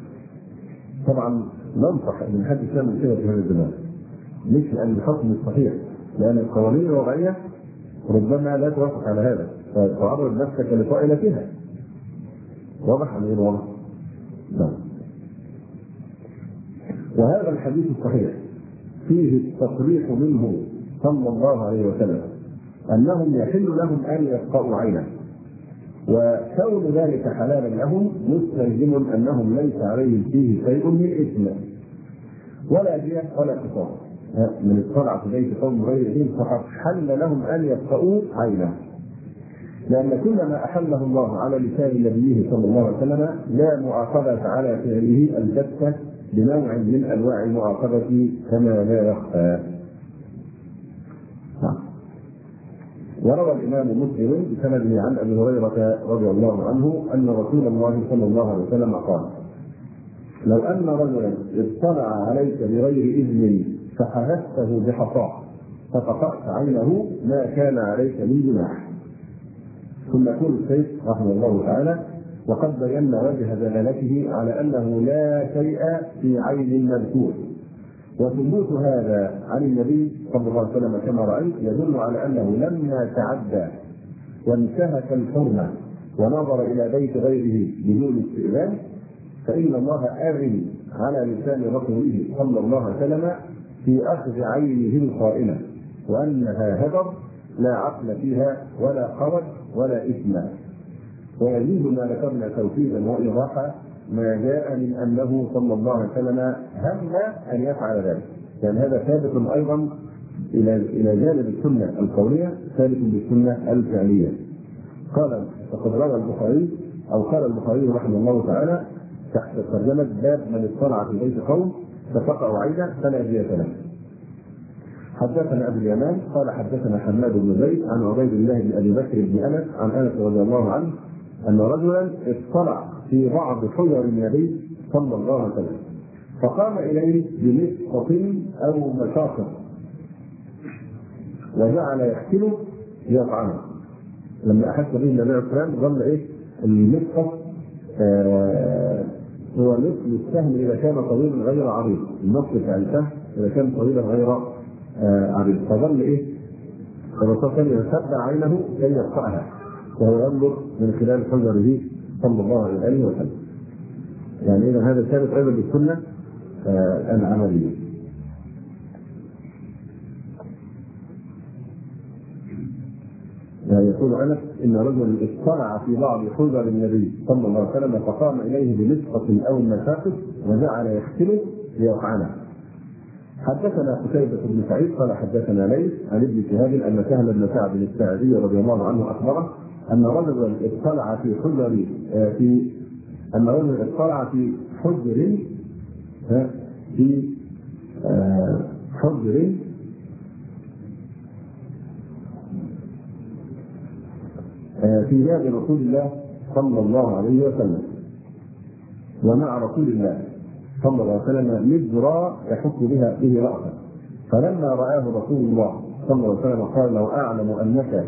طبعا ننصح أن حد يعمل كده في هذا الزمان، مش لأن الحكم الصحيح، لأن القوانين الوضعية ربما لا توافق على هذا فتعرض نفسك لطائلتها. واضح أم غير واضح؟ نعم. وهذا الحديث الصحيح فيه التصريح منه صلى الله عليه وسلم أنهم يحل لهم أن يلقوا عينه، وكون ذلك حلالا لهم مستلزم أنهم ليس عليهم فيه شيء من إثم ولا دية ولا قصاص، من اطلع في بيت قوم غير دين فقد حل لهم ان يبقوا عينه، لان كل ما احله الله على لسان نبيه صلى الله عليه وسلم لا معاقبه على فعله البتة بنوع من انواع المعاقبه كما لا يخفى. وروى الامام مسلم بسنده عن ابي هريره رضي الله عنه ان رسول الله صلى الله عليه وسلم قال: لو ان رجلا اطلع عليك بغير اذن فحرسته بحصاه فقطعت عينه ما كان عليك من جناح. ثم يقول الشيخ رحمه الله تعالى: وقد بينا وجه دلالته على انه لا شيء في عين المذكور، وثبوت هذا عن النبي صلى الله عليه وسلم كما رايت يدل على انه لما تعدى وانتهك الحرمه ونظر الى بيت غيره بدون استئذان فان الله اذن على لسان رسوله صلى الله عليه وسلم في اخذ عينه الخائنه، وانها هدر لا عقل فيها ولا خرج ولا اثم. ويزيد ما ذكرنا توكيدا وايضاحا ما جاء من انه صلى الله عليه وسلم هم ان يفعل ذلك، لان هذا ثابت ايضا الى جانب السنه القوليه ثابت بالسنه الفعليه. قال فقد روى البخاري او قال البخاري رحمه الله تعالى تحت ترجمه باب من اطلع في بيت قوم فتقع عينه فلا دية له. حدثنا ابو اليمان قال حدثنا حماد بن زيد عن عبيد الله بن ابي بكر بن انس عن انس رضي الله عنه ان رجلا اطلع في بعض حجر النبي صلى الله عليه وسلم فقام اليه بمسقط او مشاقط وجعل يحكله ليطعنه. لما احس به النبي عليه الصلاه والسلام ظل المسقط هو مثل السهم اذا كان طويلا غير عريض، النص بتاع السهم اذا كان طويلا غير عريض، فظل الرسول كان يتبع عينه كي يقطعها وهو ينظر من خلال حجره صلى الله عليه وسلم. يعني اذا هذا ثابت ايضا بالسنه العمليه. يقول انس ان رجلا اطلع في بعض حجر النبي صلى الله عليه وسلم فقام اليه بمسقط او مشاقط وجعل يحكله ليطعنه. حدثنا قتيبة بن سعيد قال حدثنا ليث عن ابن شهاب ان سهل بن سعد الساعدي رضي الله عنه اخبره ان رجلا اطلع في حجر حجر في باب رسول الله صلى الله عليه وسلم، ومع رسول الله صلى الله عليه وسلم مجرى يحك به رأسه، فلما رآه رسول الله صلى الله عليه وسلم قال: لو أعلم أنك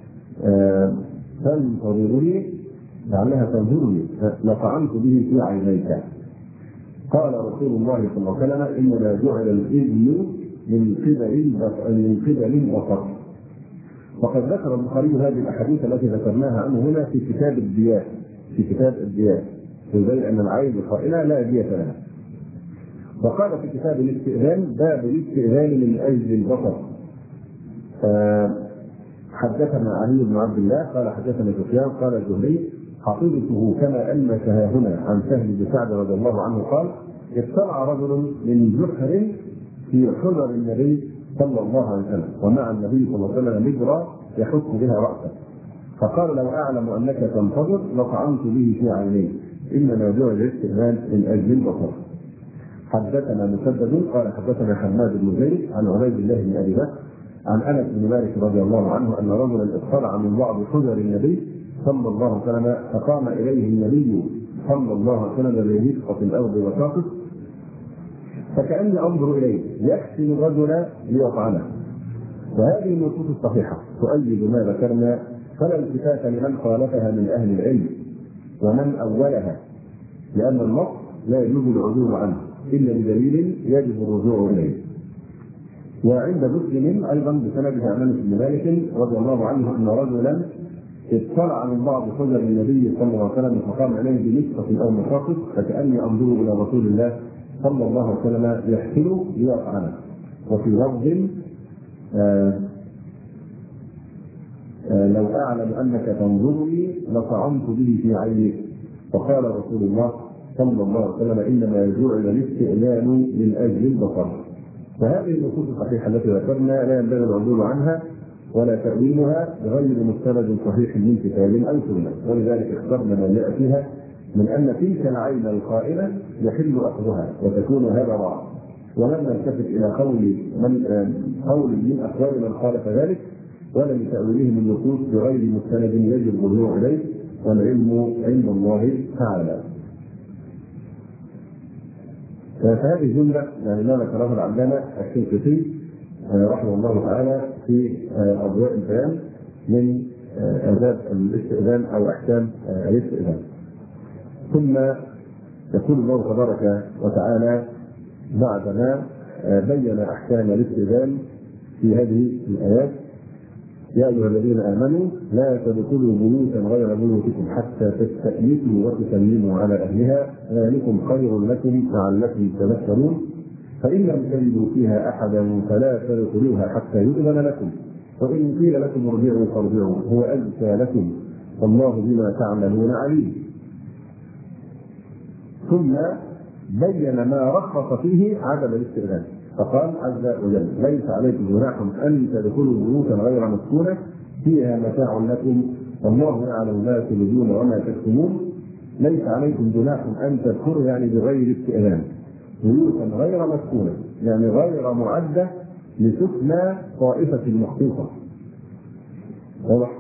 تنتظرني لعلها تنظرني لطعنت به في عينيك. قال رسول الله صلى الله عليه وسلم: إنما جعل الإذن من قبل البصر. وقد ذكر البخاري هذه الاحاديث التي ذكرناها عنه هنا في كتاب الديات يبين ان العين الخائنه لا دية لها. وقال في كتاب الاستئذان باب الاستئذان من اجل البصر. حدثنا علي بن عبد الله قال حدثنا سفيان قال الزهري حفظته كما انك هنا عن سهل بن سعد رضي الله عنه قال: اطلع رجل من جحر في حجر النبي صلى الله عليه وسلم ومع النبي صلى الله عليه وسلم مجرى يحك بها رأسه، فقال: لو أعلم أنك تنتظر لطعنت به في عينيه، إنما جعل الاستئذان من أجل البصر. حدثنا مسدد قال حدثنا حماد بن زيد عن عبيد الله بن أبي بكر عن أنس بن مالك رضي الله عنه أن رجلا اطلع من بعض حجر النبي صلى الله عليه وسلم فقام إليه النبي صلى الله عليه وسلم بمسقط الأرض وساقط فكأني أنظر إليه يحسن الرجل ليطعنه. وهذه النصوص الصحيحة تؤيد ما ذكرنا، فلا التفات لمن خالفها من أهل العلم ومن أولها، لأن النص لا يجوز العدول عنه إلا بدليل يجب الرجوع إليه. وعند مسلم أيضا بسند عن أنس بن مالك رضي الله عنه أن رجلا اطلع من بعض حجر النبي صلى الله عليه وسلم فقام عليه بمسقط أو مشاقط فكأني أنظر إلى رسول الله صلى الله عليه وسلم يحسن ليطعنه. وفي لفظ لو أعلم أنك تنظرني لطعنت به في عينيك. فقال رسول الله صلى الله عليه وسلم: إنما جعل الاستئذان من أجل البصر. فهذه النصوص الصحيحة التي ذكرنا لا ينبغي العدول عنها ولا تأويلها بغير مستند صحيح من كتاب أو سنة، ولذلك اخترنا ما جاء فيها من أن تلك العين القائلة يحل أخذها وتكون هدرا، ولم نلتفت إلى قول من أقوال من خالف ذلك ولا لتأويلهم النصوص بغير مستند يجب الرجوع إليه، والعلم عند الله تعالى. فهذه الجملة يعني ما ذكرها العلامة الشنقيطي رحمه الله تعالى في أضواء البيان من آداب الاستئذان أو أحكام الاستئذان. ثم يقول الله تبارك وتعالى بعدما بين أحكام الاستئذان في هذه الآيات: يا أيها الذين آمنوا لا تدخلوا بيوتا غير بيوتكم حتى تستأنسوا وتسلموا على أهلها ذلكم خير لكم لعلكم تذكرون، فإن لم تجدوا فيها أحدا فلا تدخلوها حتى يؤذن لكم، وإن قيل لكم ارجعوا فارجعوا هو أزكى لكم والله بما تعملون عليم. ثم بين ما رخص فيه عدم الاستئذان فقال عز وجل: ليس عليكم جناح ان تدخلوا بيوتا غير مسكونه فيها متاع لكم والله يعلم ما تبدون وما تكتمون. ليس عليكم جناح ان تدخلوا يعني بغير استئذان بيوتا غير مسكونه، يعني غير معده لسكنى طائفه مخصوصه. واضح؟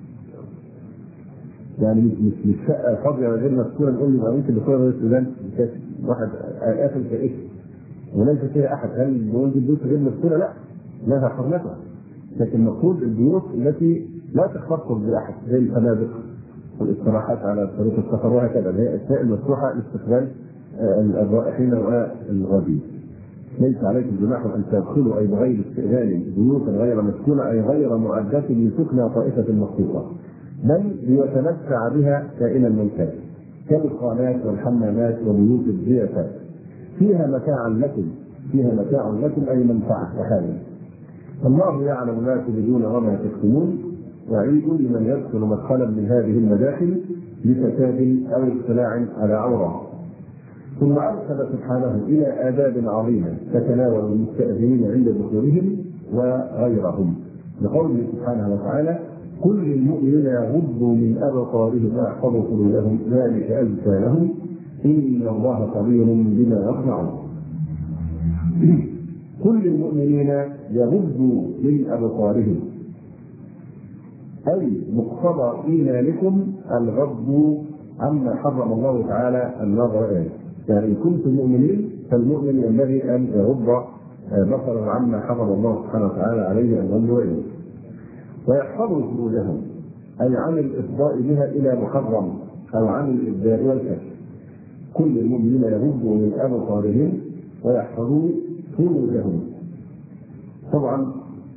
يعني مش شقه فاضيه غير مسكونه نقول له ممكن دخول غير استئذان، واحد قافل في اسم وليس فيها احد، هل نقول البيوت غير مسكونه؟ لا، لها حرمتها، لكن المفروض البيوت التي لا تختص باحد زي الفنادق والاستراحات على طريق السفر وهكذا، هي اشياء المفتوحه لاستقبال الرائحين والغادين. ليس عليكم جناح ان تدخلوا اي بغير استئذان بيوتا غير مسكونه اي غير معده لسكنى طائفه مخصوصه، بل ليتمتع بها كائنا من كان كالخانات والحمامات وبيوت الضيافات فيها متاعا لكم، فيها متاع لكم اي منفعه وحاجه. الله يعلم ما تبدون وما تكتمون، وعيد لمن يدخل مدخلا من هذه المداخل لفساد او اطلاع على عوره. ثم ارشد سبحانه الى آداب عظيمه تتناول المستأذنين عند دخولهم وغيرهم، بقوله سبحانه وتعالى: كل المؤمنين يغضوا من ابصارهم ويحفظوا فروجهم ذلك ازكى لهم ان الله خبير بما يصنعون. كل المؤمنين يغضوا من ابصارهم اي مقتضى ايمانكم الغض عما حرم الله تعالى النظر اليه، يعني ان كنتم مؤمنين فالمؤمن ينبغي ان يغض بصره عما حرم الله سبحانه وتعالى عليه ان ينظر اليه. ويحفظوا فروجهم اي عن الافضاء بها الى محرم او عن الابداء والكشف. كل المؤمنين يغضوا من ابصارهم ويحفظوا فروجهم. طبعا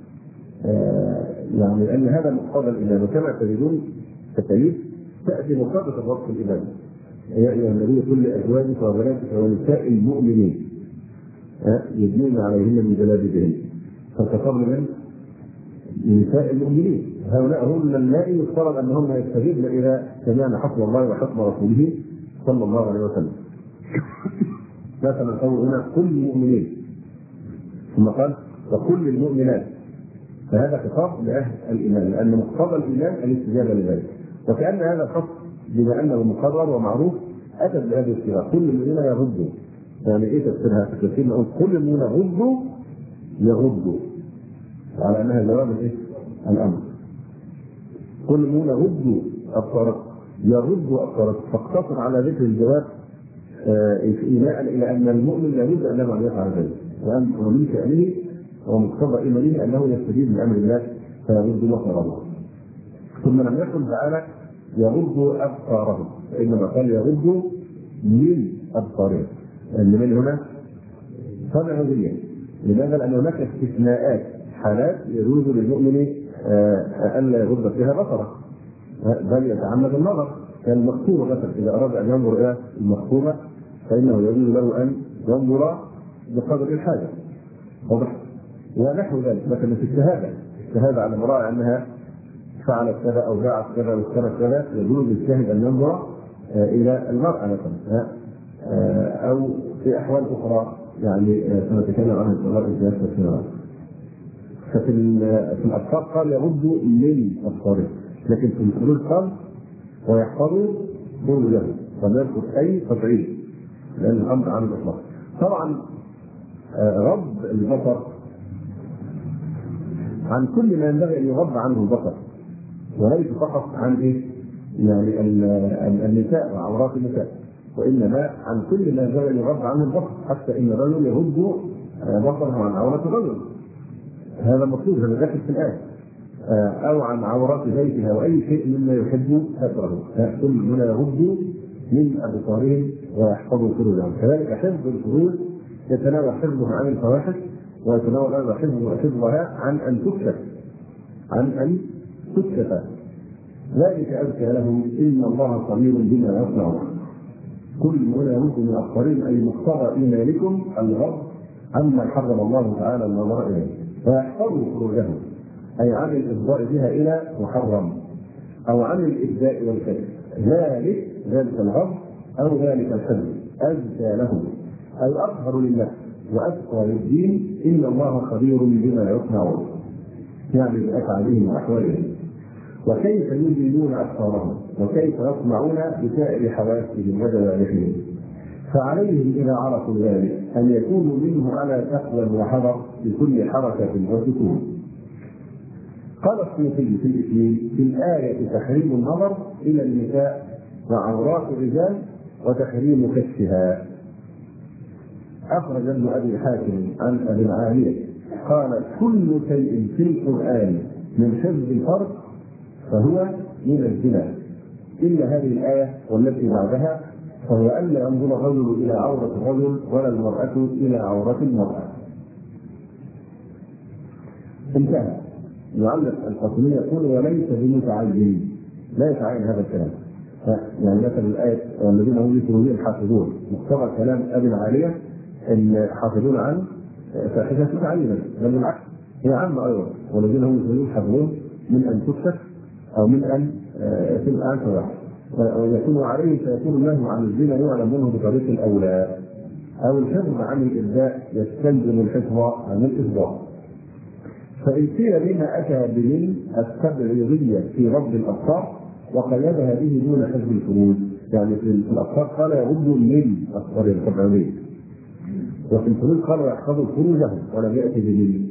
يعني ان هذا مقتضى الايمان، وكما تجدون التكاليف تاتي مقتضى الربط الايمان: يا ايها النبي قل لازواجك وبناتك ونساء المؤمنين يدنين عليهن من جلابيبهن، فالتقرب من نساء المؤمنين، هؤلاء هم اللائي يفترض انهم يستجيبن الى سمعنا حكم الله وحكم رسوله صلى الله عليه وسلم. مثلا قول هنا كل المؤمنين، ثم قال وكل المؤمنات، فهذا خطاب لاهل الايمان لان مقتضى الايمان الاستجابه لذلك، وكان هذا خط بما انه مقرر ومعروف اتى بهذه الصيغه: كل المؤمنين يغضوا. يعني ايه تفسيرها؟ تفسير نقول كل المؤمنين يغضوا يغضوا على انها جواب الايه؟ الامر. كل المؤمنين يغضوا ابصارهم يغضوا ابصارهم، فاقتصر على ذكر الجواب ايماء الى ان المؤمن لابد انه ان يفعل ذلك، وان من شانه ومقتضى ايمانه انه يستجيب لامر الله فيغض بصره. ثم لم يقل تعالى يغضوا ابصارهم، فانما قال يغضوا من ابصارهم، لان من هنا صنع ذريه. لماذا؟ لان هناك استثناءات، حالات يجوز للمؤمن الا يغض فيها بصره بل يتعمد النظر، كالمخطوبه مثلا اذا اراد ان ينظر الى المخطوبه فانه يجوز له ان ينظر بقدر الحاجه. واضح؟ ونحو ذلك مثلا في الشهاده على امراه انها فعلت كذا او باعت كذا واشترت كذا، يجوز للشاهد ان ينظر الى المراه مثلا، او في احوال اخرى يعني سنتكلم عن الطلاق الثلاثة سنوات. ففي الأبصار قال يغضوا من أبصارهم، لكن في الفروج قال ويحفظوا فروجهم، فنذكر أي تبعيد لأن الأمر عن الإطلاق. طبعا غض البصر عن كل ما ينبغي أن يغض عنه البصر، وليس فقط عن إيه؟ يعني النساء وعورات النساء، وإنما عن كل ما ينبغي أن يغض عنه البصر، حتى إن الرجل يغض بصره عن عورات الرجل، هذا مطلوب، هذا داخل في الآية، أو عن عورات بيتها وأي شيء مما يحب ستره، كل من يغض من أبصارهم ويحفظوا فروجهم. كذلك حفظ الفروج يتناول حفظها عن الفواحش، ويتناول أيضا حفظها عن أن تكشف، ذلك أزكى لهم إن الله خبير بما يصنعون. كل من يغض من أبصارهم أي مقتضى إيمانكم الغض عما حرم الله تعالى النظر إليه، ويحفظوا فروجهم أي عن الإفضاء بها إلى محرم أو عن الإبداء والكذب، ذلك الغض أو ذلك الحفظ أزكى لهم أي أطهر للنفس وأتقى للدين، إن الله خبير بما يصنعون، يعني بأفعالهم وأحوالهم، وكيف يزيلون أبصارهم وكيف يصنعون بسائر حواسهم وجوارحهم. فعليهم إذا عرفوا ذلك أن يكونوا منه على تقوى وحذر بكل حركة وسكون. قال السيوطي في الإكليل في الآية تحريم النظر إلى النساء وعورات الرجال وتحريم كشفها. أخرج ابن أبي حاتم عن أبي العالية قال كل شيء في القرآن من حفظ الفرج فهو من الزنا إلا هذه الآية والتي بعدها، فهو أن لا ينظر الرجل إلى عورة الرجل ولا المرأة إلى عورة المرأة. انتهى. يعلق القاسمي يقول وليس بمتعين، لا يتعين هذا الكلام. يعني مثلا الآية والذين هم لفروجهم حافظون، مقتضى كلام أبي العالية أن حافظون عن فاحشة متعينة، بل بالعكس هي عامة أيضا، والذين هم لفروجهم حافظون من أن تكشف أو من أن تبقى عن فواحش، ويكون عليه فيكون النهي عن الزنا يعلم منه بطريق الأولى، أو الحفظ عن الإبداء يستلزم الحفظ عن الإفضاء. فإن قيل لما أتى بمن التبعيضية في غض الأبصار وقيدها به دون حفظ الفروج، يعني في الأبصار قال يغض من أبصار التبعيضية، وفي الفروج قال يحفظ فروجهم ولم يأتي بمن،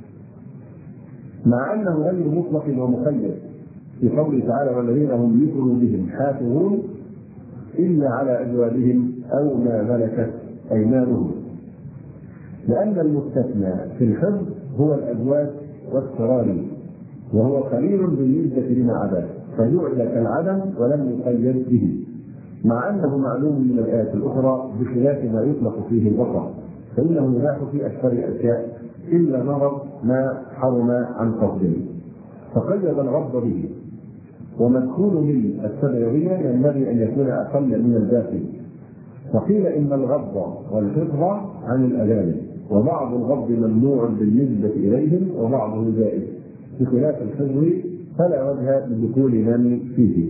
مع أنه غير مطلق ومقيد في قوله تعالى والذين هم لفروجهم حافظون إلا على أزواجهم أو ما ملكت أيمانهم، لأن المستثنى في الحفظ هو الأزواج والسراري، وهو قليل بالنسبة لما عداه، فجعل كالعدم ولم يقيد به، مع أنه معلوم من الآيات الأخرى بخلاف ما يطلق فيه البصر، فإنه يباح في أكثر الأشياء إلا نظر ما حرم عن قصده، فقيد الغض به. ومدخول من التبعيضية ينبغي أن يكون أقل من الباقي، فقيل إن الغض والحفظ عن الأجانب، وبعض الغض ممنوع بالنسبة إليهم وبعضه جائز، بخلاف الحفظ فلا وجه لدخول من فيه.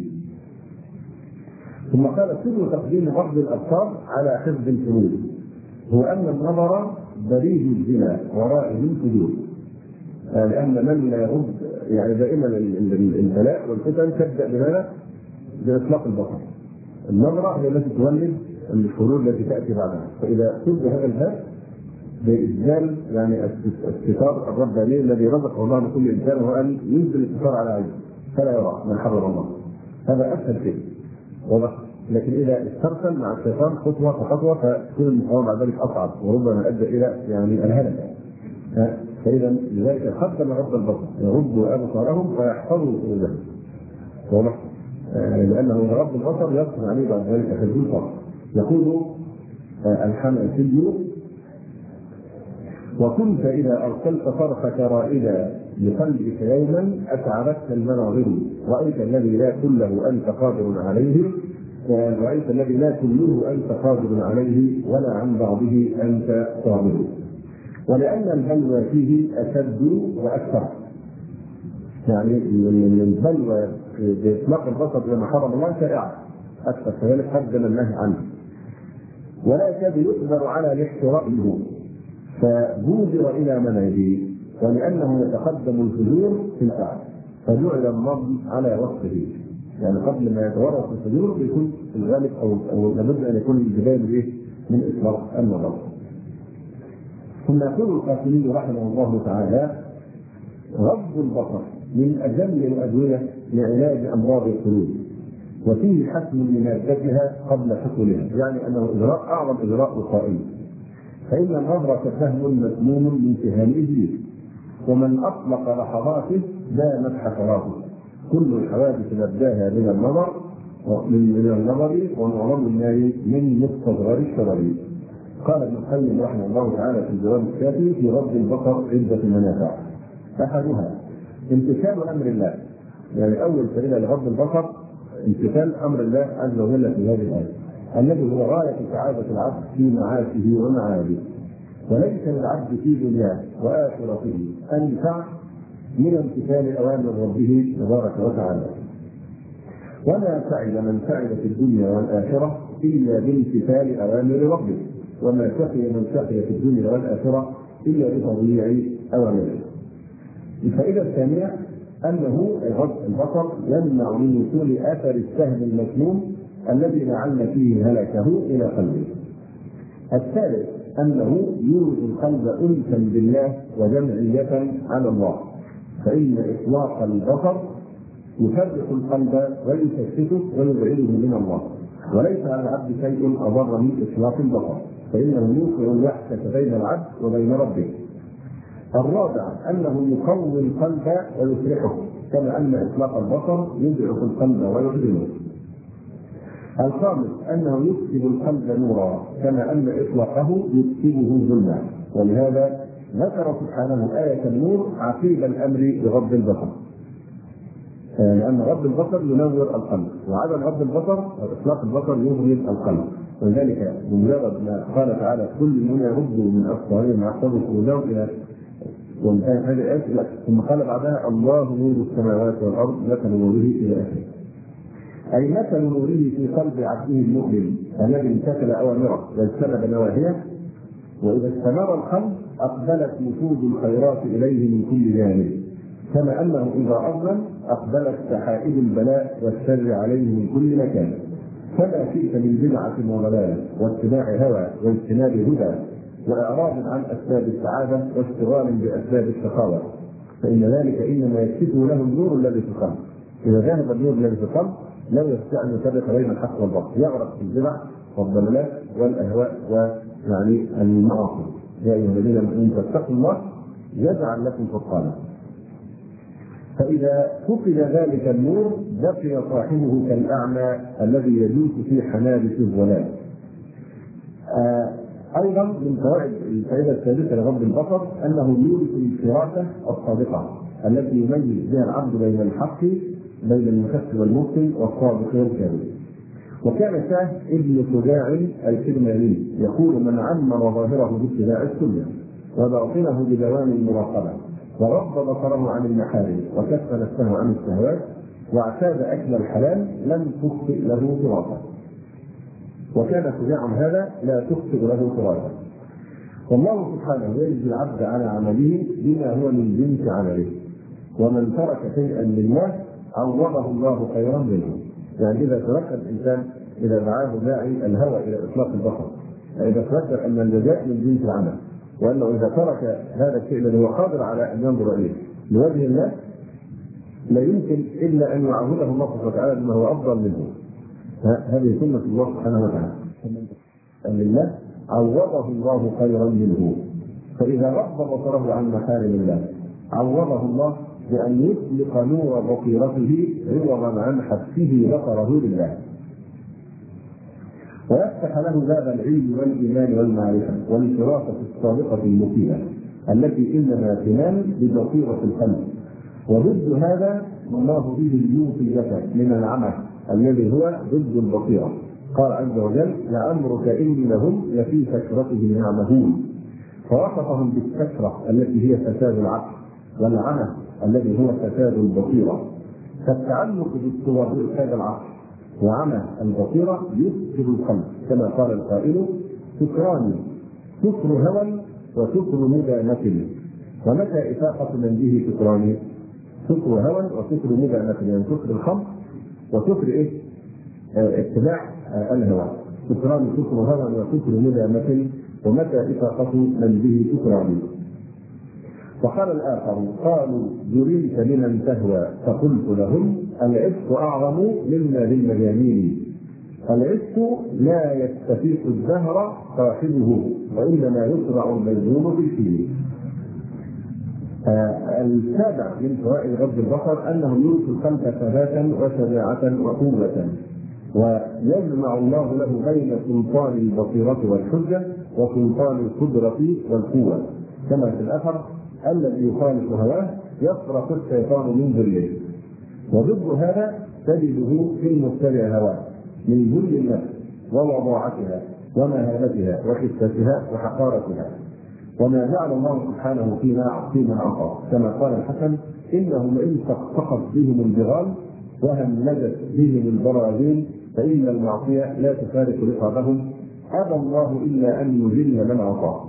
ثم قال سر تقديم غض الأبصار على حفظ الفروج هو أن النظر بريد الزنا ورائد الفجور، لأن من لا يغض يعني دائما البلاء والفتن تبدأ بماذا؟ بإطلاق البصر. النظرة هي التي تولد الفروج التي تأتي بعدها، فإذا سد هذا الباب بإسجال يعني الستار الرباني الذي رزق الله لكل إنسان هو أن ينزل الستار على عينه فلا يرى من حرم الله، هذا أسهل شيء واضح. لكن إذا استرسل مع الشيطان خطوة فخطوة فتكون المقاومة بعد ذلك أصعب وربما أدى إلى يعني الهلك. فإذا لذلك قدم غض البصر يغضوا أبصارهم ويحفظوا فروجهم واضح، لأنه غض البصر يقصد عليه بعد ذلك حفظ الفرج. يقول الحنفي وكنت إذا أرسلت فرخك رائدا لقلبك يوما أتعبتك المناظر، رأيت الذي لا كله أنت قادر عليه، رأيت الذي لا كله أنت قادر عليه ولا عن بعضه أنت صابر، ولأن البلوى فيه أشد وأكثر، يعني البلوى بإطلاق البصر لما حرم الله شائعة أكثر، فذلك قدم النهي عنه. ولا يكاد يقدر على الاحتراء منه، فبودر إلى منعه، ولأنه يتقدم الفجور في الفعل فجعل النظم على وصفه. يعني قبل ما يتورط الفجور بيكون في الغالب أو لابد أن يكون البداية من إطلاق النظر. ثم يقول القاسمي رحمه الله تعالى: غض البصر من أجل الأدوية لعلاج أمراض القلوب، وفيه حسم لمادتها قبل حصولها، يعني أنه إجراء أعظم إجراء وقائي، فإن النظر سهم مسموم من سهام إبليس، ومن أطلق لحظاته دامت حسراته، كل الحوادث نبداها من النظر ومعظم النار من مستصغر الشرر. قال ابن القيم رحمه الله تعالى في الجواب الكافي: في غض البصر عدة منافع، أحدها امتثال أمر الله، يعني أول سبيل لغض البصر امتثال أمر الله عز وجل في هذه الآية، الذي هو غاية سعادة العبد في معاشه ومعاده، وليس للعبد في دنياه وآخرته أنفع من امتثال أوامر ربه تبارك وتعالى. وما سعد من سعد في الدنيا والآخرة إلا بامتثال أوامر ربه، وما سقي من سقي في الدنيا والآخرة إلا بتضييع أوامره. الفائدة الثانية أنه غض البصر يمنع من وصول أثر السهم المسموم الذي لعل فيه هلكه إلى قلبه. الثالث أنه يورث القلب أنسا بالله وجمعية على الله، فإن إطلاق البصر يفرق القلب ويشتته ويبعده من الله، وليس على العبد شيء أضر من إطلاق البصر، فإنه يوقع الوحشة بين العبد وبين ربه. الرابع أنه يقوي القلب ويصلحه، كما أن إطلاق البصر يضعف القلب ويحزنه. الخامس أنه يكسب القلب نورا، كما أن إطلاقه يكسبه ظلما، ولهذا ذكر سبحانه آية النور عقيب الأمر بغض البصر، لأن غض البصر ينور القلب، وعدم غض البصر أو إطلاق البصر يظلم القلب. ولذلك بمجرد ما قال تعالى: كل من يغضوا من أبصارهم ويحفظوا فروجهم إلى وانتهى هذه الآية، ثم قال بعدها: الله نور السماوات والأرض مثل نوره إلى آخره، أي مثل نوره في قلب عبده المؤمن الذي امتثل أوامره واجتنب نواهيه. وإذا استمر القلب أقبلت نفوذ الخيرات إليه من كل جانب، كما أنه إذا أظلم أقبلت سحائب البلاء والشر عليه من كل مكان. فما شئت من بدعة وضلال واتباع هوى واجتناب هدى وإعراض عن أسباب السعادة واشتغال بأسباب الشقاوة، فإن ذلك إنما يكشفه له النور الذي في القلب. إذا ذهب النور الذي في القلب لا يستطيع أن يفرق بين الحق والباطل، يغرق في البدع والضلالات والأهواء ويعني المعاصي. يا أيها الذين آمنوا اتقوا الله يجعل لكم فرقانا. فإذا فقد ذلك النور بقي صاحبه كالأعمى الذي يجوس في حنابس الظلام. أيضا من فوائد الفائدة الثالثة لغض البصر أنه يورث الفراسة الصادقة التي يميز بها العبد بين الحق، بين المكذب والمبطل والصادق والكاذب. وكان شاه ابن شجاع الكرماني يقول: من عمر ظاهره باتباع السنة وباطنه بدوام المراقبة وغض بصره عن المحارم وكف نفسه عن الشهوات واعتاد أكل الحلال لم تخطئ له فراسة. وكان شجاع هذا لا تخطئ له فراسة. والله سبحانه يجزي العبد على عمله بما هو من جنس عمله، ومن ترك شيئا لله عوضه الله خيرا منه. يعني إذا ترك الإنسان، إذا دعاه داعي الهوى إلى إطلاق البصر، إذا تذكر أن الجزاء من جنس العمل، وأنه إذا ترك هذا الشيء الذي هو قادر على أن ينظر إليه لوجه الله لا يمكن إلا أن يعوضه الله سبحانه وتعالى بما هو أفضل منه. هذه سنة الله سبحانه وتعالى، أن لله عوضه الله خيرا منه. فإذا غض بصره عن محارم الله عوضه الله بأن يطلق نور بصيرته عوضا عن حبسه بصره لله، ويفتح له باب العلم والإيمان والمعرفة والفراسة الصادقة المفيدة التي إنما تنال ببصيرة القلب. وضد هذا الله به اليوصية من العمى الذي هو ضد البصيرة. قال عز وجل: لعمرك إنهم لفي سكرتهم يعمهون، فوصفهم بالسكرة التي هي فساد العقل، والعمى الذي هو فساد البصيرة. فالتعلق بالصور فساد العقل، وعمى البصيرة يفسد القلب، كما قال القائل: سكران، سكر هوى وسكر مدانة. ومتى إفاقة من به سكران؟ سكر هوى وسكر مدانة، يعني سكر الخمر وسكر اتباع الهوى. سكران سكر هوى وسكر مدانة، ومتى إفاقة من به سكران. وقال الآخر: قالوا جريت لمن تهوى، فقلت لهم: العشق أعظم مما بالمجانين. العشق لا يستفيق الدهر صاحبه، وإنما يصرع المجنون بالفيل. السابع من فوائد غض البصر أنه يورث القلب ثباتا وشجاعة وقوة، ويجمع الله له بين سلطان البصيرة والحجة وسلطان القدرة والقوة، كما في الأثر: الذي يخالف هواه يصرف الشيطان من ذله. وضد هذا تجده في المتبع هواه من ذل النفس ووضاعتها ومهانتها وخفتها وحقارتها، وما جعل الله سبحانه فيما أعطى، كما قال الحسن: إنهم إن تقطقت بهم الجغال وهمدت بهم البراذين فإن المعصية لا تفارق رقابهم، أبى الله إلا أن يذل من عصاه.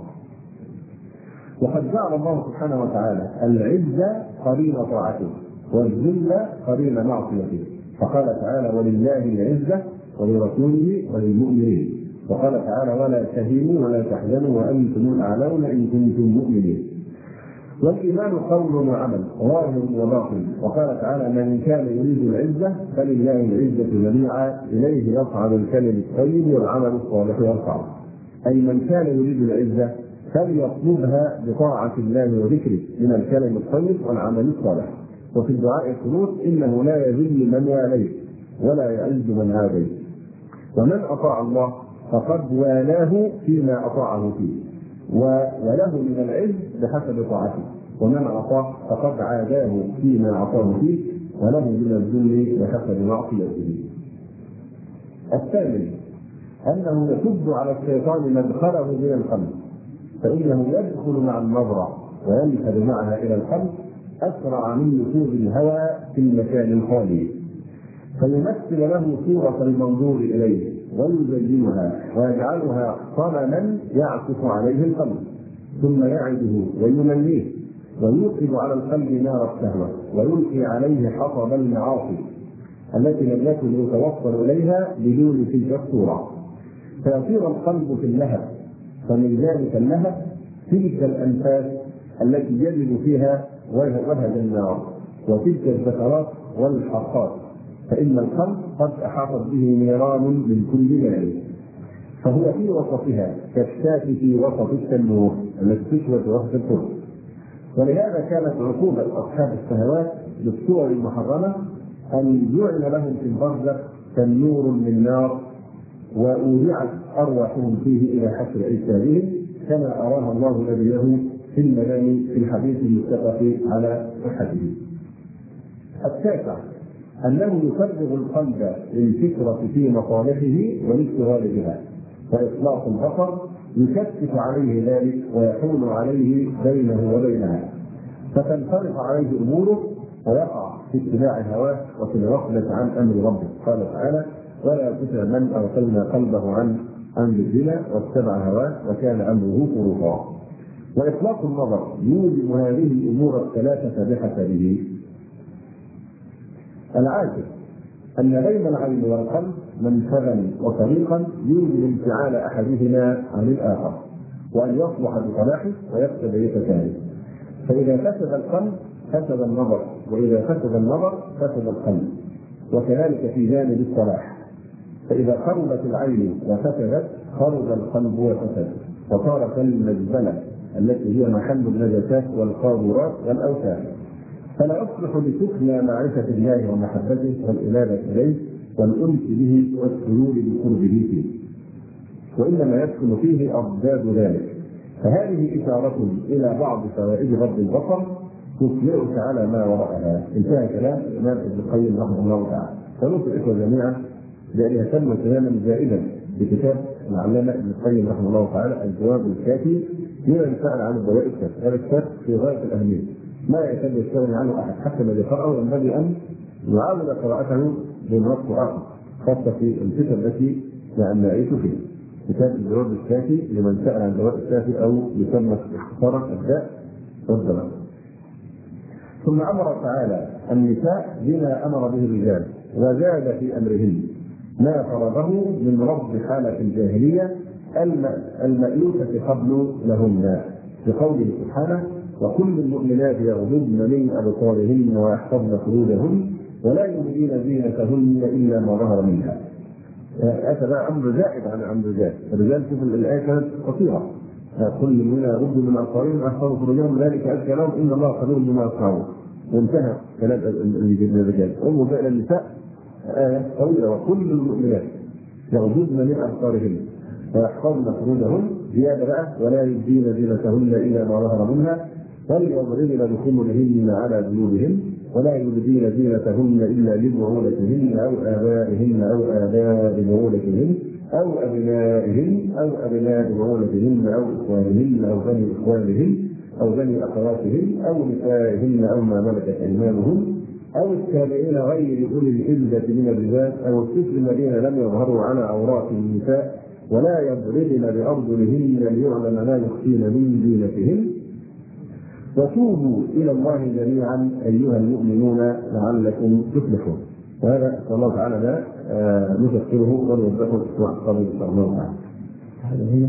وقد جعل الله سبحانه وتعالى العزة قرين طاعته والذل قرين معصيته، فقال تعالى: ولله العزة ولرسوله وللمؤمنين. وقال تعالى: ولا تهنوا ولا تحزنوا وأنتم الأعلون إن كنتم مؤمنين. والإيمان قول وعمل ظاهر وباطن. وقال تعالى: من كان يريد العزة فلله العزة جميعا إليه يصعد الكلم الطيب والعمل الصالح يرفعه. أي من كان يريد العزة فليطلبها بطاعة الله وذكره من الكلم الطيب والعمل الصالح. وفي الدعاء القنوت: إنه لا يذل من واليه ولا يعز من عاديه. ومن أطاع الله فقد والاه فيما أطاعه فيه، وله من العز بحسب طاعته، ومن عصاه فقد عاداه فيما عصاه فيه، وله من الذل بحسب معصيته. الثامن أنه يسد على الشيطان مدخله من القلب، فإنه يدخل مع النظرة وينفذ معها إلى القلب أسرع من نفوذ الهوى في المكان الخالي، فيمثل له صورة المنظور إليه ويزينها ويجعلها صنما يعكف عليه القلب، ثم يعده ويمنيه ويوقد على القلب نار الشهوة ويلقي عليه حطب المعاصي التي لم يكن يتوصل إليها بدون تلك الصورة، فيصير القلب في اللهب. فمن ذلك اللهب تلك الأنفاس التي يجد فيها وهج النار، وتلك الذكرات والحرقات، فإن القلب قد أحاطت به نيران من كل جانب، فهو في وسطها كالشاة في وسط التنور التي تشوى في وسط الفرن. ولهذا كانت عقوبة أصحاب الشهوات بالصور المحرمة أن جعل لهم في البرزخ تنور من نار، وأودعت أرواحهم فيه إلى حسر أجسادهم، كما أراها الله نبيه في المنام في الحديث المتفق على صحته. التاسع أنه يفرغ القلب للفكرة في مصالحه والاشتغال بها، وإطلاق البصر يكثف عليه ذلك ويحول عليه بينه وبينها، فتنفرط عليه أموره ويقع في اتباع هواه وفي الغفلة عن أمر ربه. قال تعالى: ولا تطع من أغفلنا قلبه عن ذكرنا واتبع هواه وكان أمره فرطا. وإطلاق النظر يوجب هذه الأمور الثلاثة بحسبه. العاشر أن بين العين والقلب منفذا وطريقا يوجب انفعال أحدهما عن الآخر، وأن يصلح بصلاحه ويفسد بفساده. فإذا فسد القلب فسد النظر، وإذا فسد النظر فسد القلب، وكذلك في جانب الصلاح. فإذا خربت العين وفسدت خرب القلب وفسد، وصار كالمزبلة التي هي محل النجاسات والقاذورات والأوثان. فلا يصلح لسكن معرفة الله ومحبته والإنابة إليه والأنس به والسرور بقربه فيه، وإنما يسكن فيه أضداد ذلك. فهذه إشارة إلى بعض فوائد غض البصر تطلعك على ما وراءها. انتهى كلام الإمام ابن القيم رحمه الله تعالى. فنوصي الإخوة جميعا بأن يهتم كلاما زائدا بكتاب العلامة ابن القيم رحمه الله تعالى الجواب الكافي لمن سأل عن الدواء الكافي. هذا الكتاب في غاية الأهمية، ما يكاد يستغني عنه أحد، حتى الذي يقرأه ينبغي أن يعامل قراءته بنص آخر، خاصة في الفتن التي نعيش فيها. كتاب الجواب الكافي لمن سأل عن دواء الكافي أو يسمى اختصارا الداء والدواء. ثم أمر تعالى النساء بما أمر به الرجال وزاد في أمرهن ما فرضه من رفض حالة الجاهلية المألوفة قبل لهن، بقوله سبحانه: وكل المؤمنات يغضضن من أبصارهن ويحفظن فروجهن ولا يبدين زينتهن إلا ما ظهر منها. أتى بقى أمر زائد عن الرجال. الرجال شوف الآية كانت قصيرة: كل المؤمنين يغضوا من أبصارهم ويحفظوا فروجهم ذلك أزكى لهم إن الله خبير بما يصنعون، وانتهى كلام الرجال. انظر بقى إلى النساء آية طويلة: وكل المؤمنات يغضضن من أبصارهن ويحفظن فروجهن، زيادة بقى: ولا يبدين زينتهن إلا ما ظهر منها وليضربن بخمرهن على جيوبهن ولا يبدين زينتهن إلا لبعولتهن أو آبائهن أو آباء بعولتهن أو أبنائهن أو أبناء بعولتهن أو إخوانهن أو بني إخوانهن أو بني أخواتهن أو نسائهن أو ما ملكت أيمانهن أو التابعين غير أولي العزة من الرجال أو الطفل الذين لم يظهروا على عورات النساء ولا يضربن بأرجلهن ليعلم ما يخفين من زينتهن. وتوبوا إلى الله جميعا أيها المؤمنون لعلكم تفلحون. وهذا الله تعالى لا نفسره ونوضحه الأسبوع القادم إن شاء الله تعالى. هذا هي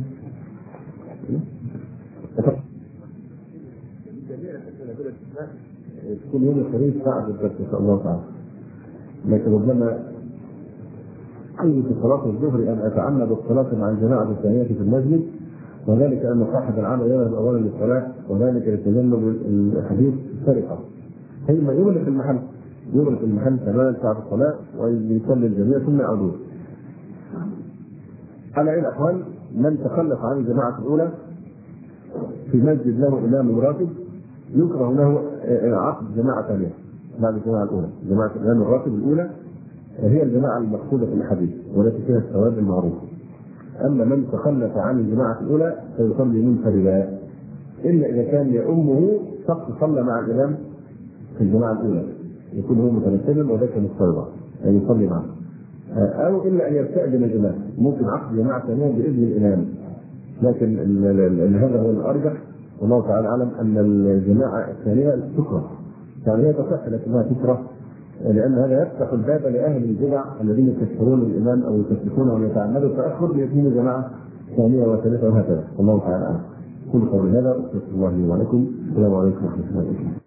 كل يوم الخميس بعد الدرس إن شاء الله تعالى. لكن ربما أي في صلاة الظهر أن أتعمد الصلاة مع الجماعة الثانية في المسجد، وذلك أن صاحب العمل يذهب أولا للصلاة وذلك لتجنب الحديث السرقة. ثم يغلق المحل تماما ساعة الصلاة ويصلي الجميع ثم يعودون. على أي الأحوال من تخلف عن الجماعة الأولى في مسجد له إمام راتب يكره له عقد جماعة ثانية بعد الجماعة الأولى. جماعة الإمام الراتب الأولى هي الجماعة المقصودة في الحديث والتي فيها الثواب المعروف. أما من تخلف عن الجماعة الأولى فيصلي منفردا، إلا إذا كان يؤمه شخص صلى مع الإمام في الجماعة الأولى يكون هو متنفذا وذاك مضطربا أن يصلي معه، أو إلا أن يستأذن الإمام. ممكن عقد جماعة ثانية بإذن الإمام، لكن هذا هو الأرجح والله تعالى أعلم أن الجماعة الثانية تكره. يعني هي تصح لكنها تكره، لأن هذا يفتح الباب لأهل البدع الذين يكفرون الإمام أو يكفرون أو يتعمدوا التأخر ليكونوا جماعة ثانية وثالثة وهكذا. والله تعالى أعلم. كل قول هذا أستغفر الله لي ولكم. السلام عليكم ورحمة الله وبركاته.